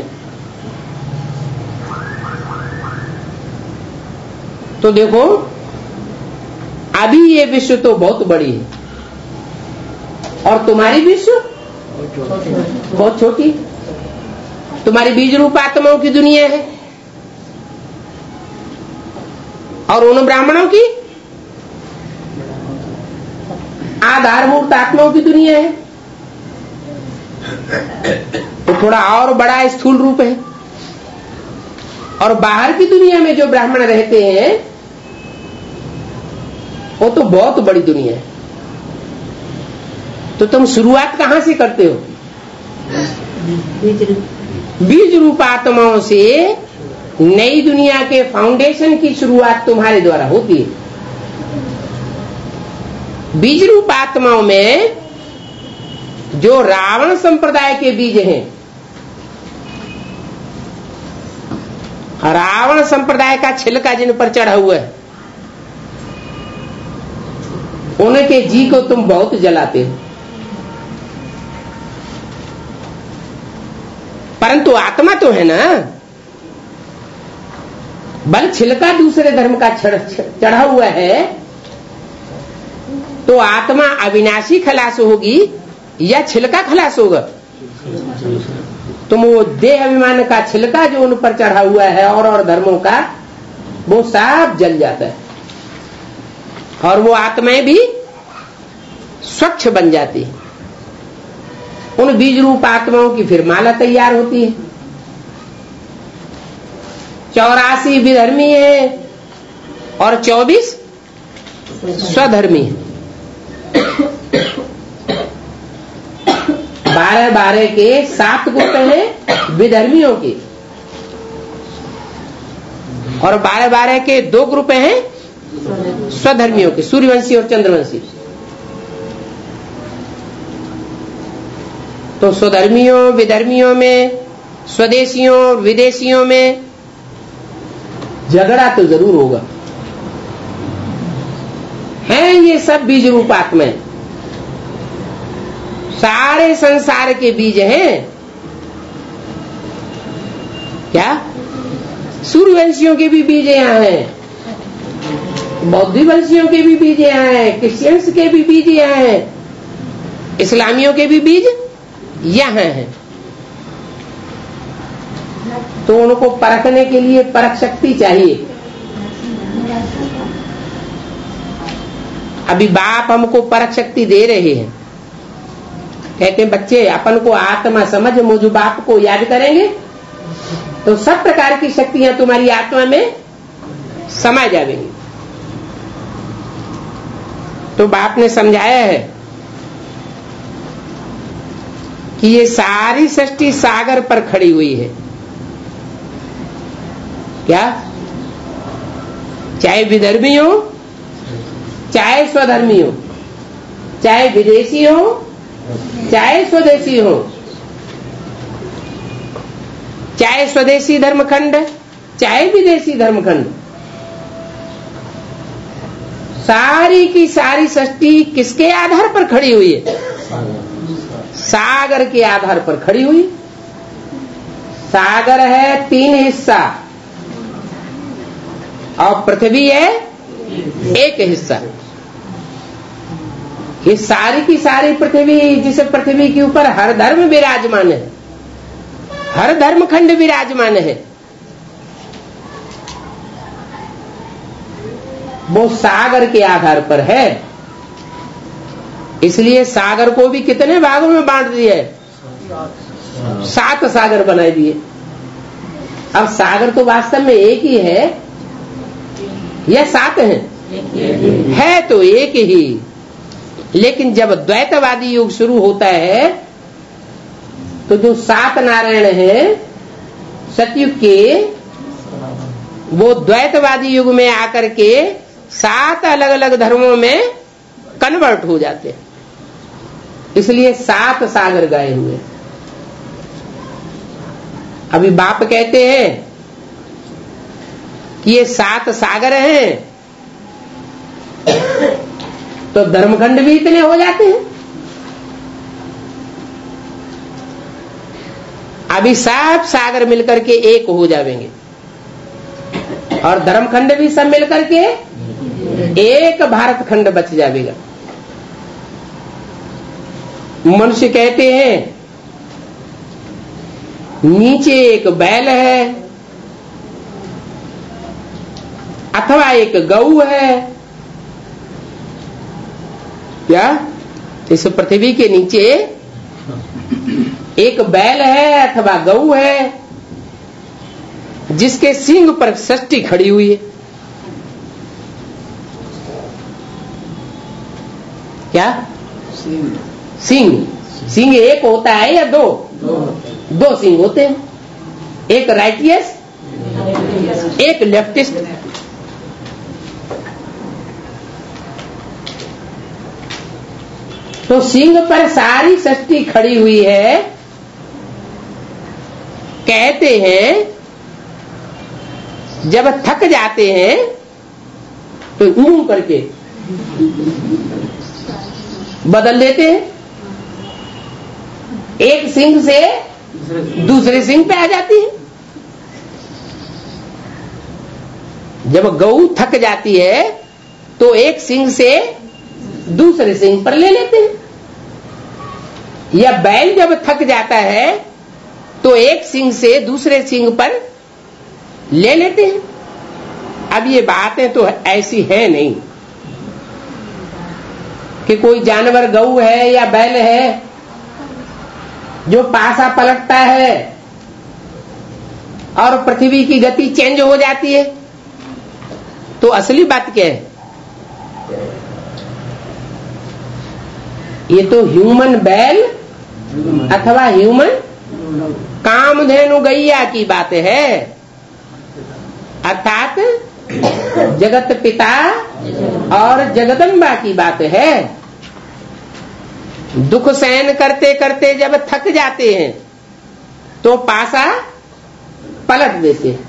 तो देखो अभी ये विश्व तो बहुत बड़ी है और तुम्हारी विश्व बहुत छोटी। तुम्हारी बीज रूप आत्माओं की दुनिया है और उन ब्राह्मणों की आधारभूत आत्माओं की दुनिया है। तो थोड़ा और बड़ा स्थूल रूप है। और बाहर की दुनिया में जो ब्राह्मण रहते हैं वो तो बहुत बड़ी दुनिया है। तो तुम शुरुआत कहां से करते हो? बीज रूप आत्माओं से नई दुनिया के फाउंडेशन की शुरुआत तुम्हारे द्वारा होती है। बीज रूप आत्माओं में जो रावण संप्रदाय के बीज हैं, रावण संप्रदाय का छिलका जिन पर चढ़ा हुआ है, उनके जी को तुम बहुत जलाते हो। परंतु आत्मा तो है ना, बल छिलका दूसरे धर्म का चढ़ा हुआ है, तो आत्मा अविनाशी खलास होगी या छिलका खलास होगा? तुम वो देह अभिमान का छिलका जो उन पर चढ़ा हुआ है और और धर्मों का, वो सब जल जाता है और वो आत्माएं भी स्वच्छ बन जाती है। उन बीज रूप आत्माओं की फिर माला तैयार होती है। चौरासी विधर्मी है और चौबीस स्वधर्मी है। बारह बारह के सात ग्रुप हैं विधर्मियों के और बारह बारह के दो ग्रुप हैं स्वधर्मियों के, सूर्यवंशी और चंद्रवंशी। तो स्वधर्मियों विधर्मियों में, स्वदेशियों विदेशियों में झगड़ा तो जरूर होगा। हैं ये सब बीज रूप आत्माएं, सारे संसार के बीज हैं। क्या सूर्यवंशियों के भी बीज यहाँ हैं, बौद्ध वंशियों के भी बीज यहाँ हैं, क्रिश्चियंस के भी बीज यहाँ हैं, इस्लामियों के भी बीज यहाँ हैं। तो उनको परखने के लिए परख शक्ति चाहिए। अभी बाप हमको परख शक्ति दे रहे हैं, कहते हैं बच्चे अपन को आत्मा समझ, मुझ बाप को याद करेंगे तो सब प्रकार की शक्तियां तुम्हारी आत्मा में समा जाएंगी। तो बाप ने समझाया है कि ये सारी सृष्टि सागर पर खड़ी हुई है। क्या? चाहे विधर्मी हो, चाहे स्वधर्मी हो, चाहे विदेशी हो, चाहे स्वदेशी हो, चाहे स्वदेशी धर्मखंड, चाहे विदेशी धर्मखंड, सारी की सारी सृष्टि किसके आधार पर खड़ी हुई है? सागर के आधार पर खड़ी हुई। सागर है तीन हिस्सा और पृथ्वी है एक हिस्सा। ये सारी की सारी पृथ्वी, जिस पृथ्वी के ऊपर हर धर्म विराजमान है, हर धर्मखंड विराजमान है, वो सागर के आधार पर है। इसलिए सागर को भी कितने भागों में बांट दिया है? सात सागर बना दिए। अब सागर तो वास्तव में एक ही है या सात है? है तो एक ही। लेकिन जब द्वैतवादी युग शुरू होता है तो जो सात नारायण है सतयुग के, वो द्वैतवादी युग में आकर के सात अलग अलग धर्मों में कन्वर्ट हो जाते हैं। इसलिए सात सागर गए हुए। अभी बाप कहते हैं कि ये सात सागर हैं, तो धर्मखंड भी इतने हो जाते हैं। अभी सब सागर मिलकर के एक हो जाएंगे और धर्मखंड भी सब मिलकर के एक भारत खंड बच जाएगा। मनुष्य कहते हैं नीचे एक बैल है अथवा एक गऊ है। क्या? इस पृथ्वी के नीचे एक बैल है अथवा गऊ है जिसके सींग पर सृष्टि खड़ी हुई है। क्या? सींग। सींग एक होता है या दो? दो, दो सींग होते हैं, एक राइटियस एक लेफ्टिस्ट। तो सींग पर सारी सृष्टि खड़ी हुई है। कहते हैं जब थक जाते हैं तो यूं करके बदल देते हैं, एक सिंह से दूसरे सिंह पे आ जाती है। जब गऊ थक जाती है तो एक सिंह से दूसरे सिंह पर ले लेते हैं, या बैल जब थक जाता है तो एक सिंह से दूसरे सिंह पर ले लेते हैं। अब ये बातें तो ऐसी है नहीं कि कोई जानवर गऊ है या बैल है जो पासा पलटता है और पृथ्वी की गति चेंज हो जाती है, तो असली बात क्या है? ये तो ह्यूमन बैल अथवा ह्यूमन कामधेनु गैया की बात है, अर्थात जगत पिता और जगदम्बा की बात है। दुख सहन करते करते जब थक जाते हैं तो पासा पलट देते हैं,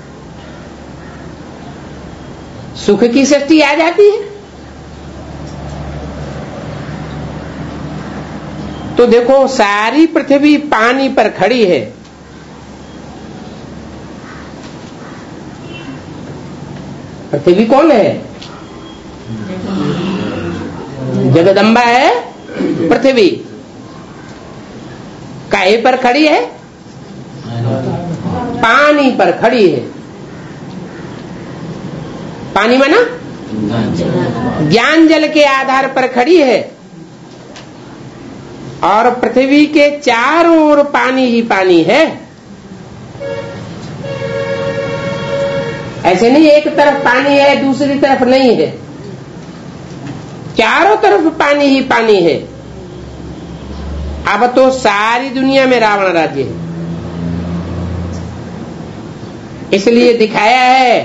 सुख की सृष्टि आ जाती है। तो देखो, सारी पृथ्वी पानी पर खड़ी है, पृथ्वी कौन है? जगदम्बा है पृथ्वी। काहे पर खड़ी है? पानी पर खड़ी है। पानी माना ज्ञान जल के आधार पर खड़ी है, और पृथ्वी के चारों ओर पानी ही पानी है। ऐसे नहीं एक तरफ पानी है दूसरी तरफ नहीं है, चारों तरफ पानी ही पानी है। अब तो सारी दुनिया में रावण राज्य है, इसलिए दिखाया है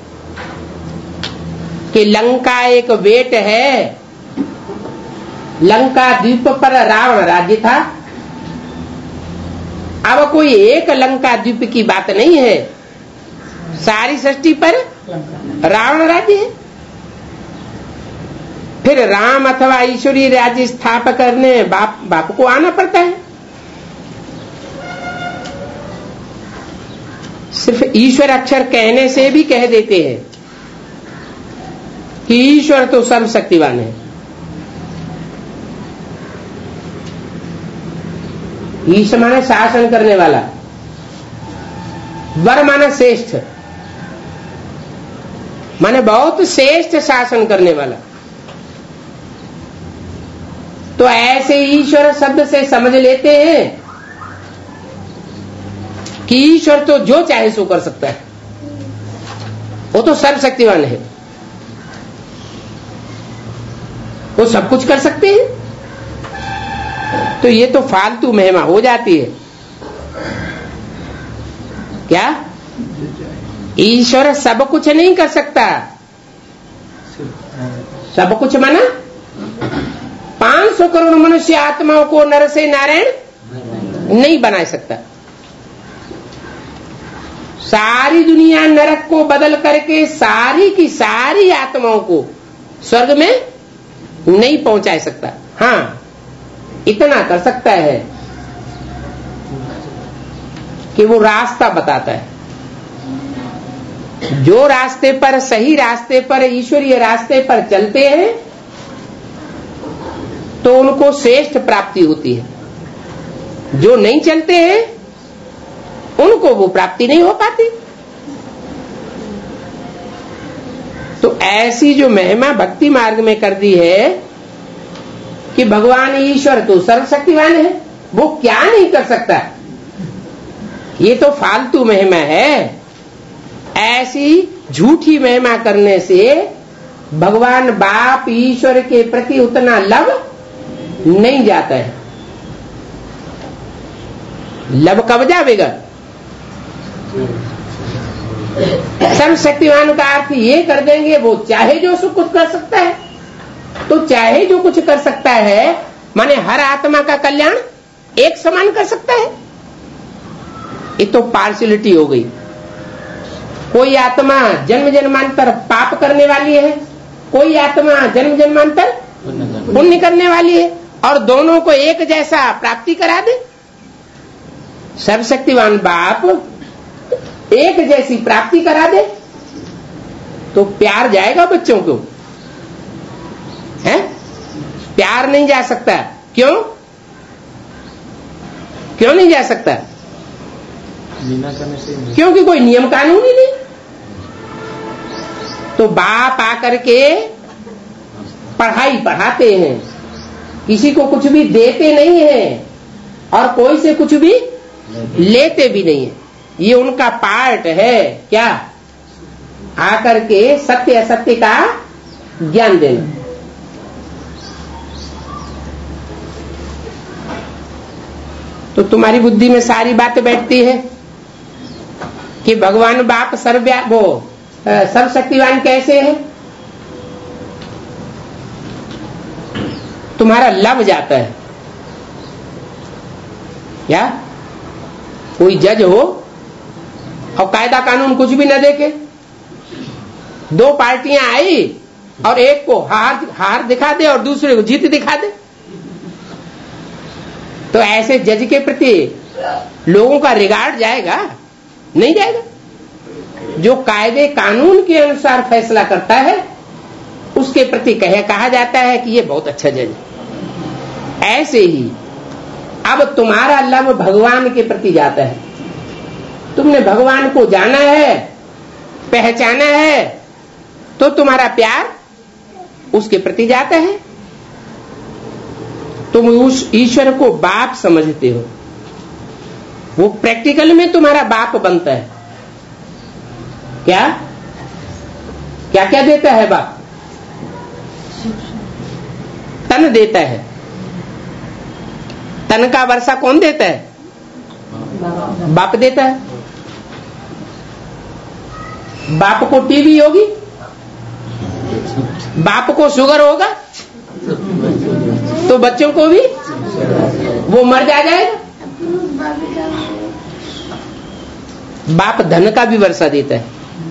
कि लंका एक बेट है। लंका द्वीप पर रावण राज्य था। अब कोई एक लंका द्वीप की बात नहीं है, सारी सृष्टि पर रावण राज्य है। फिर राम अथवा ईश्वरीय राज्य स्थापना करने बाप बाप को आना पड़ता है। सिर्फ ईश्वर अक्षर कहने से भी कह देते हैं कि ईश्वर तो सर्वशक्तिवान है। ईश्वर माने शासन करने वाला, वर माने श्रेष्ठ, माने बहुत श्रेष्ठ शासन करने वाला। तो ऐसे ईश्वर शब्द से समझ लेते हैं कि ईश्वर तो जो चाहे सो कर सकता है, वो तो सर्वशक्तिवान है, वो सब कुछ कर सकते हैं। तो ये तो फालतू महिमा हो जाती है। क्या ईश्वर सब कुछ नहीं कर सकता? सब कुछ माना पांच सौ करोड़ मनुष्य आत्माओं को नर से नारायण नहीं बना सकता। सारी दुनिया नरक को बदल करके सारी की सारी आत्माओं को स्वर्ग में नहीं पहुंचा सकता। हाँ, इतना कर सकता है कि वो रास्ता बताता है। जो रास्ते पर, सही रास्ते पर, ईश्वरीय रास्ते पर चलते हैं तो उनको श्रेष्ठ प्राप्ति होती है। जो नहीं चलते हैं उनको वो प्राप्ति नहीं हो पाती। तो ऐसी जो महिमा भक्ति मार्ग में कर दी है कि भगवान ईश्वर तो सर्वशक्तिवान है, वो क्या नहीं कर सकता, ये तो फालतू महिमा है। ऐसी झूठी महिमा करने से भगवान बाप ईश्वर के प्रति उतना लव नहीं जाता है। लव कब जाएगा? सर्वशक्तिवान का अर्थ ये कर देंगे वो चाहे जो सब कुछ कर सकता है। तो चाहे जो कुछ कर सकता है माने हर आत्मा का कल्याण एक समान कर सकता है। ये तो पार्शियलिटी हो गई। कोई आत्मा जन्म जन्मांतर पाप करने वाली है, कोई आत्मा जन्म जन्मांतर पुण्य करने वाली है, और दोनों को एक जैसा प्राप्ति करा दे। सर्वशक्तिवान बाप एक जैसी प्राप्ति करा दे तो प्यार जाएगा बच्चों को? है? प्यार नहीं जा सकता। क्यों? क्यों नहीं जा सकता? क्योंकि कोई नियम कानून ही नहीं। तो बाप आकर के पढ़ाई पढ़ाते हैं, किसी को कुछ भी देते नहीं है और कोई से कुछ भी लेते भी नहीं है। ये उनका पार्ट है क्या, आकर के सत्य असत्य का ज्ञान देना। तो तुम्हारी बुद्धि में सारी बातें बैठती है कि भगवान बाप सर्वव्या वो सर्वशक्तिवान कैसे है, तुम्हारा लब जाता है। या कोई जज हो और कायदा कानून कुछ भी न देखे, दो पार्टियां आई और एक को हार हार दिखा दे और दूसरे को जीत दिखा दे, तो ऐसे जज के प्रति लोगों का रिगार्ड जाएगा? नहीं जाएगा। जो कायदे कानून के अनुसार फैसला करता है उसके प्रति कहे कहा जाता है कि ये बहुत अच्छा जज है। ऐसे ही अब तुम्हारा लब भगवान के प्रति जाता है। तुमने भगवान को जाना है, पहचाना है, तो तुम्हारा प्यार उसके प्रति जाता है। तुम उस ईश्वर को बाप समझते हो, वो प्रैक्टिकल में तुम्हारा बाप बनता है। क्या क्या क्या देता है बाप? तन देता है। तन का वर्षा कौन देता है? बाप देता है। बाप को टीबी होगी, बाप को शुगर होगा, तो बच्चों को भी वो मर जा जाएगा। बाप धन का भी वर्षा देता है,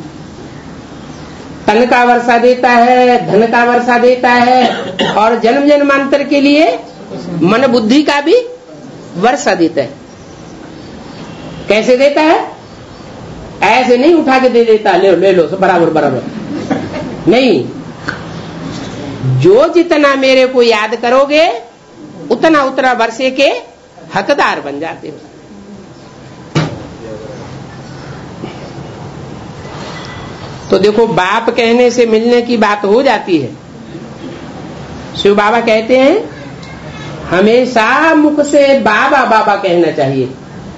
तन का वर्षा देता है, धन का वर्षा देता है, और जन्म जन्मांतर के लिए मन बुद्धि का भी वर्षा देता है। कैसे देता है? ऐसे नहीं उठा के दे देता, ले लो ले लो सब बराबर बराबर नहीं। जो जितना मेरे को याद करोगे उतना उतना वर्षे के हकदार बन जाते हो। तो देखो, बाप कहने से मिलने की बात हो जाती है। शिव बाबा कहते हैं हमेशा मुख से बाबा बाबा कहना चाहिए।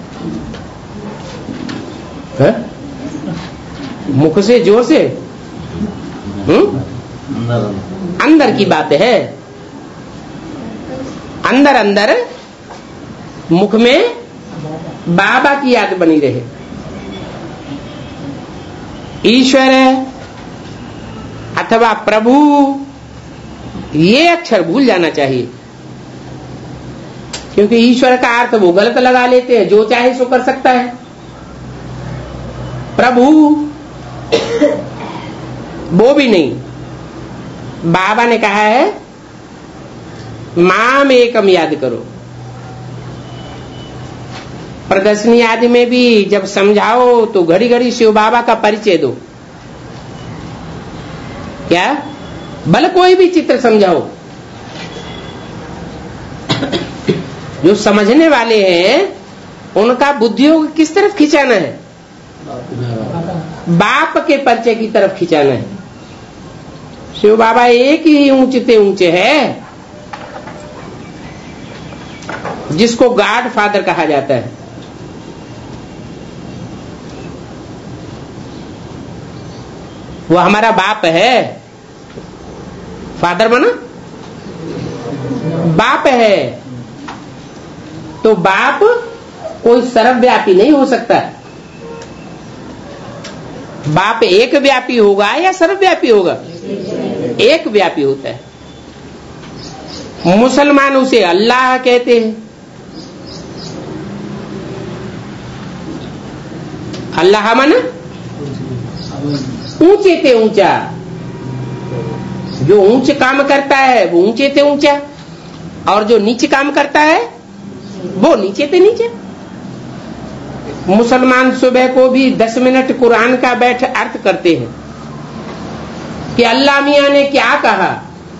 है? मुख से जोर से, हम्म अंदर की बात है। अंदर अंदर मुख में बाबा की याद बनी रहे। ईश्वर अथवा प्रभु, ये अक्षर भूल जाना चाहिए, क्योंकि ईश्वर का अर्थ वो गलत लगा लेते हैं, जो चाहे सो कर सकता है। प्रभु वो भी नहीं। बाबा ने कहा है माम एकम याद करो। प्रदर्शनी आदि में भी जब समझाओ तो घड़ी घड़ी शिव बाबा का परिचय दो। क्या? भले कोई भी चित्र समझाओ, जो समझने वाले हैं उनका बुद्धियों को किस तरफ खिंचाना है? बाप के परिचय की तरफ खिंचाना है। शिव बाबा एक ही ऊंचे ऊंचे है, जिसको गॉड फादर कहा जाता है। वो हमारा बाप है। फादर बना बाप है, तो बाप कोई सर्वव्यापी नहीं हो सकता। बाप एक व्यापी होगा या सर्वव्यापी होगा? एक व्यापी होता है। मुसलमान उसे अल्लाह कहते हैं। अल्लाह माना ऊंचे ते ऊंचा। जो ऊंचे काम करता है वो ऊंचे ते ऊंचा, और जो नीचे काम करता है वो नीचे ते नीचे। मुसलमान सुबह को भी दस मिनट कुरान का बैठ अर्थ करते हैं कि अल्लाह मियां ने क्या कहा।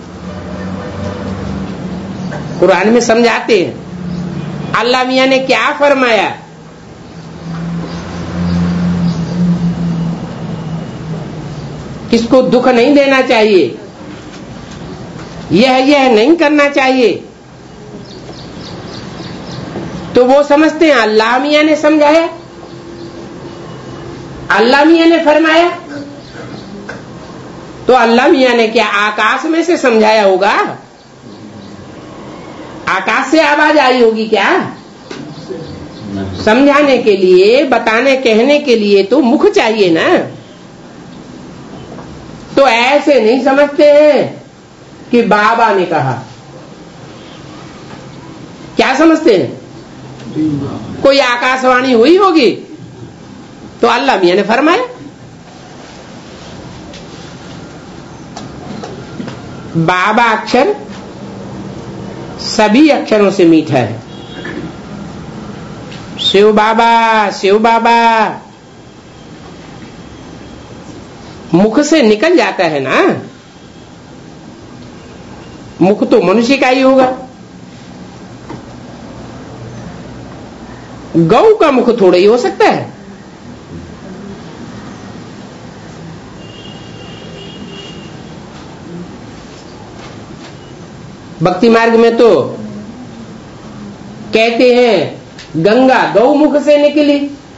कुरान में समझाते हैं अल्लाह मियां ने क्या फरमाया। किसको दुख नहीं देना चाहिए, यह यह नहीं करना चाहिए, तो वो समझते हैं अल्लाह मियां ने समझाया। अल्लाह मियां ने फरमाया, तो अल्लाह मियां ने क्या आकाश में से समझाया होगा? आकाश से आवाज आई होगी क्या? समझाने के लिए, बताने कहने के लिए तो मुख चाहिए ना। तो ऐसे नहीं समझते हैं कि बाबा ने कहा। क्या समझते हैं? कोई आकाशवाणी हुई होगी तो अल्लाह मियां ने फरमाया। बाबा अक्षर सभी अक्षरों से मीठा है। शिव बाबा, शिव बाबा मुख से निकल जाता है ना। मुख तो मनुष्य का ही होगा। गौ का मुख थोड़ा ही हो सकता है। भक्ति मार्ग में तो कहते हैं गंगा गौ मुख से निकली।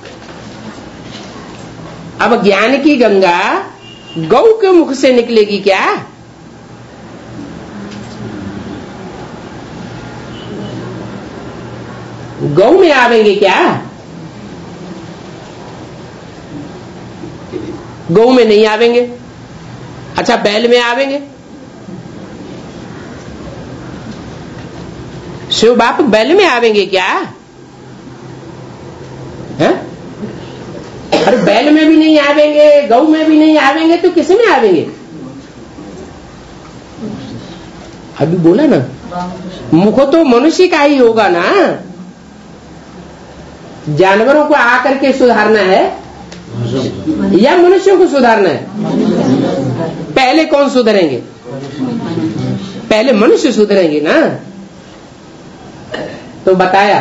अब ज्ञान की गंगा गौ के मुख से निकलेगी क्या? गौ में आवेंगे क्या? गौ में नहीं आवेंगे। अच्छा, बैल में आवेंगे। शिव बाप बैल में आवेंगे क्या? है? अरे बैल में भी नहीं आवेंगे, गौ में भी नहीं आवेंगे तो किस में आवेंगे? अभी बोला ना, मुख तो मनुष्य का ही होगा ना। जानवरों को आकर के सुधारना है या मनुष्यों को सुधारना है? पहले कौन सुधरेंगे? पहले मनुष्य सुधरेंगे ना। तो बताया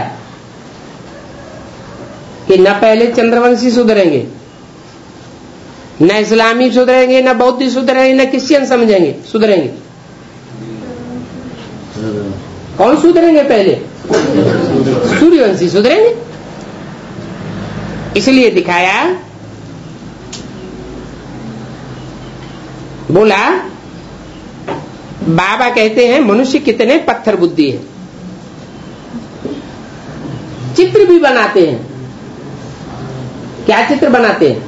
कि न पहले चंद्रवंशी सुधरेंगे, न इस्लामी सुधरेंगे, न बौद्ध सुधरेंगे, न क्रिश्चियन समझेंगे सुधरेंगे। कौन सुधरेंगे पहले? सूर्यवंशी सुधरेंगे। इसलिए दिखाया, बोला बाबा कहते हैं मनुष्य कितने पत्थर बुद्धि है। चित्र भी बनाते हैं। क्या चित्र बनाते हैं?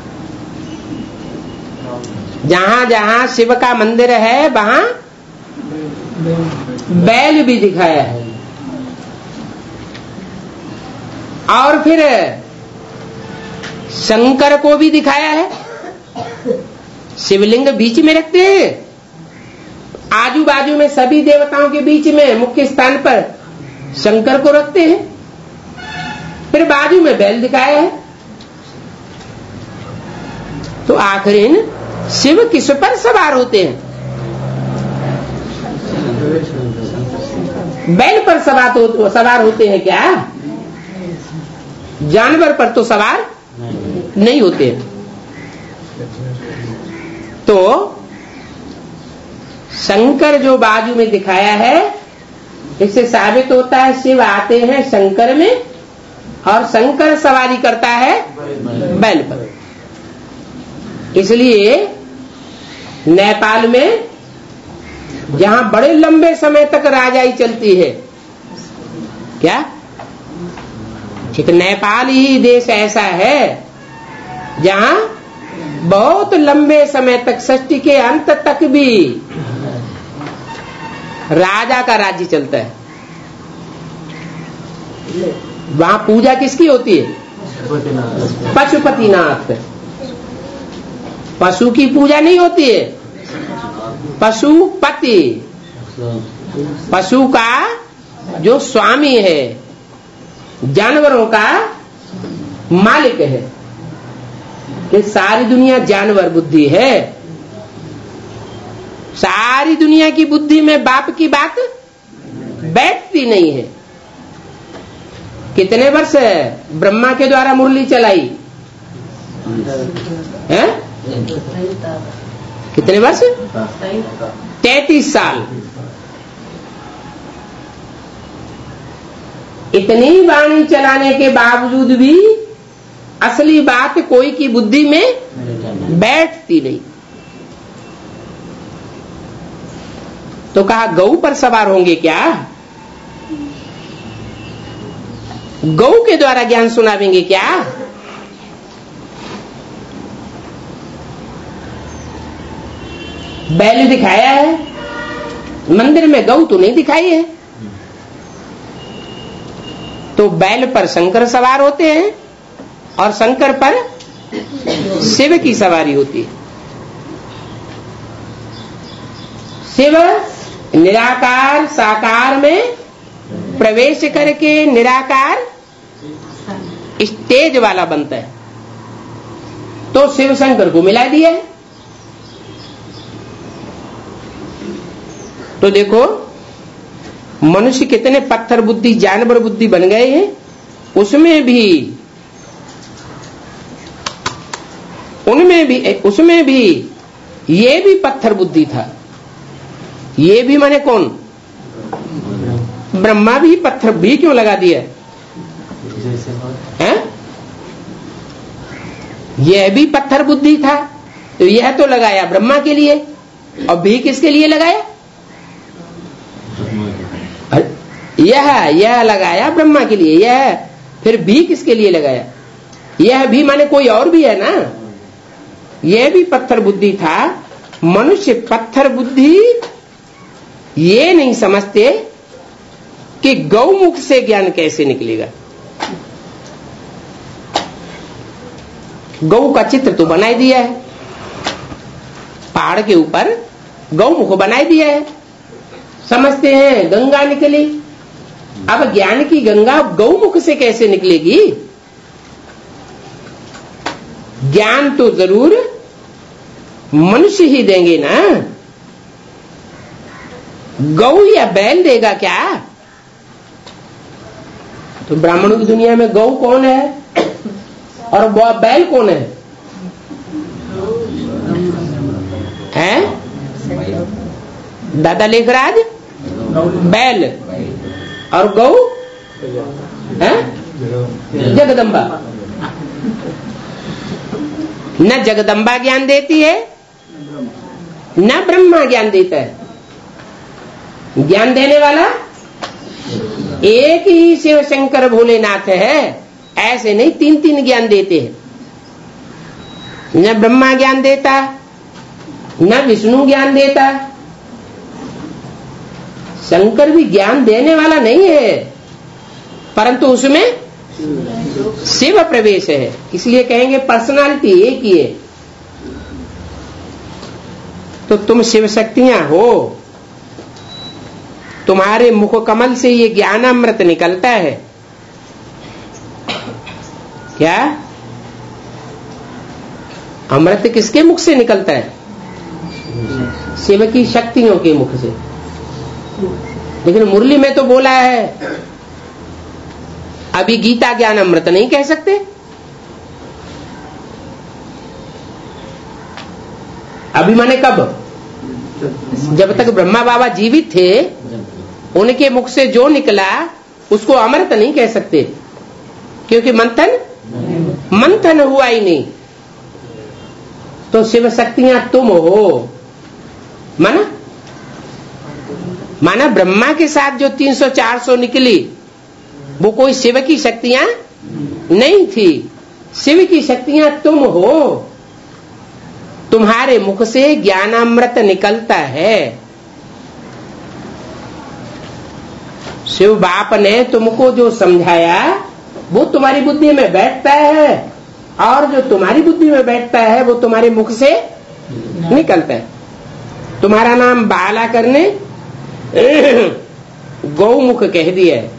जहां जहां शिव का मंदिर है वहां बैल भी दिखाया है। और फिर शंकर को भी दिखाया है। शिवलिंग बीच में रखते हैं, आजू बाजू में सभी देवताओं के बीच में मुख्य स्थान पर शंकर को रखते हैं, फिर बाजू में बैल दिखाया है। तो आखिर शिव किस पर सवार होते हैं? बैल पर सवार हो, सवार होते हैं क्या? जानवर पर तो सवार नहीं होते। तो शंकर जो बाजू में दिखाया है, इससे साबित होता है शिव आते हैं शंकर में और शंकर सवारी करता है बैल पर। इसलिए नेपाल में जहां बड़े लंबे समय तक राजाई चलती है, क्या एक नेपाल ही देश ऐसा है जहां बहुत लंबे समय तक, सृष्टि के अंत तक भी राजा का राज्य चलता है। वहां पूजा किसकी होती है? पशुपतिनाथ। पशु की पूजा नहीं होती है, पशुपति, पशु का जो स्वामी है, जानवरों का मालिक है। कि सारी दुनिया जानवर बुद्धि है। सारी दुनिया की बुद्धि में बाप की बात बैठती नहीं है। कितने वर्ष ब्रह्मा के द्वारा मुरली चलाई है? कितने वर्ष? तैतीस साल। इतनी वाणी चलाने के बावजूद भी असली बात कोई की बुद्धि में बैठती नहीं। तो कहा गऊ पर सवार होंगे क्या? गऊ के द्वारा ज्ञान सुनावेंगे क्या? बैल दिखाया है, मंदिर में गऊ तो नहीं दिखाई है। तो बैल पर शंकर सवार होते हैं और शंकर पर शिव की सवारी होती है। शिव निराकार साकार में प्रवेश करके निराकार स्टेज वाला बनता है। तो शिव शंकर को मिला दिया है। तो देखो मनुष्य कितने पत्थर बुद्धि जानवर बुद्धि बन गए हैं। उसमें भी उनमें भी उसमें भी ये भी पत्थर बुद्धि था। ये भी माने कौन? ब्रह्मा भी पत्थर भी क्यों लगा दिया है? यह भी पत्थर बुद्धि था, तो यह तो लगाया ब्रह्मा के लिए, और भी किसके लिए लगाया? यह यह लगाया ब्रह्मा के लिए, यह फिर भी किसके लिए लगाया? यह भी माने कोई और भी है ना। यह भी पत्थर बुद्धि था। मनुष्य पत्थर बुद्धि ये नहीं समझते कि गौमुख से ज्ञान कैसे निकलेगा। गौ का चित्र तो बनाई दिया है, पहाड़ के ऊपर गौमुख बनाई दिया है। समझते हैं गंगा निकली। अब ज्ञान की गंगा गौमुख से कैसे निकलेगी? ज्ञान तो जरूर मनुष्य ही देंगे ना। गौ या बैल देगा क्या? तो ब्राह्मणों की दुनिया में गौ कौन है और बैल कौन है? हैं? दादा लेखराज बैल और गौ है जगदम्बा। न जगदम्बा ज्ञान देती है न ब्रह्मा ज्ञान देता है। ज्ञान देने वाला एक ही शिव शंकर भोलेनाथ है। ऐसे नहीं तीन तीन ज्ञान देते हैं। न ब्रह्मा ज्ञान देता न विष्णु ज्ञान देता। शंकर भी ज्ञान देने वाला नहीं है, परंतु उसमें शिव प्रवेश है, इसलिए कहेंगे पर्सनालिटी एक ही है। तो तुम शिव शक्तियां हो, तुम्हारे मुख कमल से ये ज्ञान अमृत निकलता है। क्या अमृत किसके मुख से निकलता है? शिव की शक्तियों के मुख से। लेकिन मुरली में तो बोला है, अभी गीता ज्ञान अमृत नहीं कह सकते। अभी माने कब? जब तक ब्रह्मा बाबा जीवित थे उनके मुख से जो निकला उसको अमृत नहीं कह सकते, क्योंकि मंथन मंथन हुआ ही नहीं। तो शिव शक्तियां तुम हो। माना माना ब्रह्मा के साथ जो तीन सौ चार सौ निकली वो कोई शिव की शक्तियां नहीं थी। शिव की शक्तियां तुम हो। तुम्हारे मुख से ज्ञानामृत निकलता है। शिव बाप ने तुमको जो समझाया वो तुम्हारी बुद्धि में बैठता है, और जो तुम्हारी बुद्धि में बैठता है वो तुम्हारे मुख से निकलता है। तुम्हारा नाम बाला करने गौमुख कह दिया है।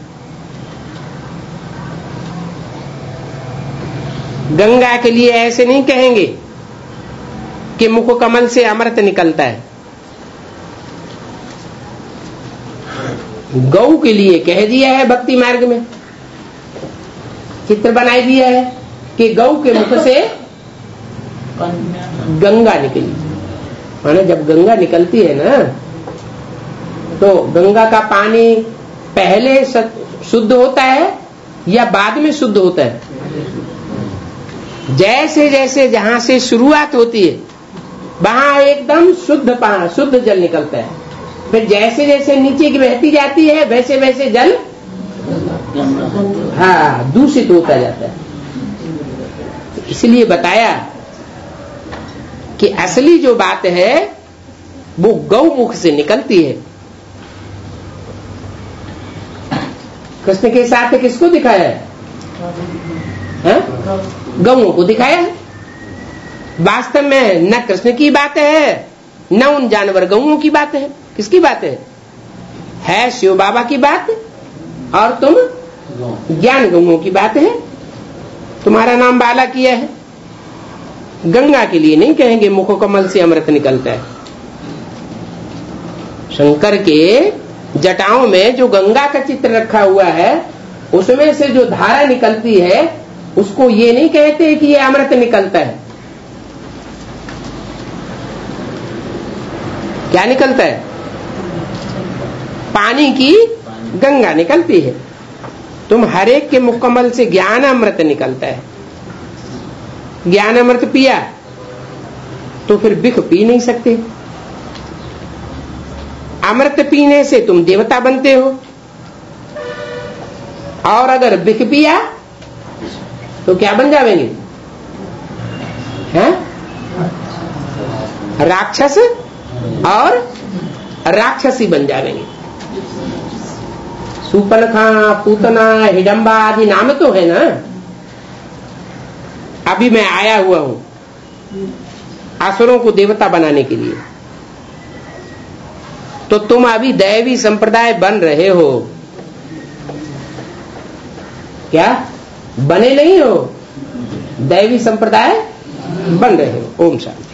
गंगा के लिए ऐसे नहीं कहेंगे कि मुख कमल से अमृत निकलता है। गौ के लिए कह दिया है, भक्ति मार्ग में चित्र बनाई दिया है कि गौ के मुख से गंगा निकली। माने जब गंगा निकलती है ना, तो गंगा का पानी पहले शुद्ध होता है या बाद में शुद्ध होता है? जैसे जैसे जहां से शुरुआत होती है वहां एकदम शुद्ध पानी, शुद्ध जल निकलता है। फिर जैसे जैसे नीचे की बहती जाती है वैसे वैसे जल हाँ दूषित होता जाता है। इसलिए बताया कि असली जो बात है वो गौमुख से निकलती है। कृष्ण के साथ किसको दिखाया है? गौओं को दिखाया है। वास्तव में न कृष्ण की बात है न उन जानवर गौओं की बात है। किसकी बात है? है शिव बाबा की बात और तुम ज्ञान गौओं की बात है। तुम्हारा नाम बाला किया है, गंगा के लिए नहीं कहेंगे मुख कमल से अमृत निकलता है। शंकर के जटाओं में जो गंगा का चित्र रखा हुआ है उसमें से जो धारा निकलती है उसको ये नहीं कहते कि ये अमृत निकलता है। क्या निकलता है? पानी की गंगा निकलती है। तुम हरेक के मुकम्मल से ज्ञान अमृत निकलता है। ज्ञान अमृत पिया तो फिर बिख पी नहीं सकते। अमृत पीने से तुम देवता बनते हो और अगर बिख पिया तो क्या बन जाएंगे? हैं? राक्षस और राक्षसी बन जाएंगे। सुपनखा, पूतना, हिडम्बा आदि नाम तो है ना। अभी मैं आया हुआ हूं असुरों को देवता बनाने के लिए, तो तुम अभी दैवी संप्रदाय बन रहे हो। क्या बने नहीं हो? दैवी संप्रदाय बन रहे हो। ओम शांति।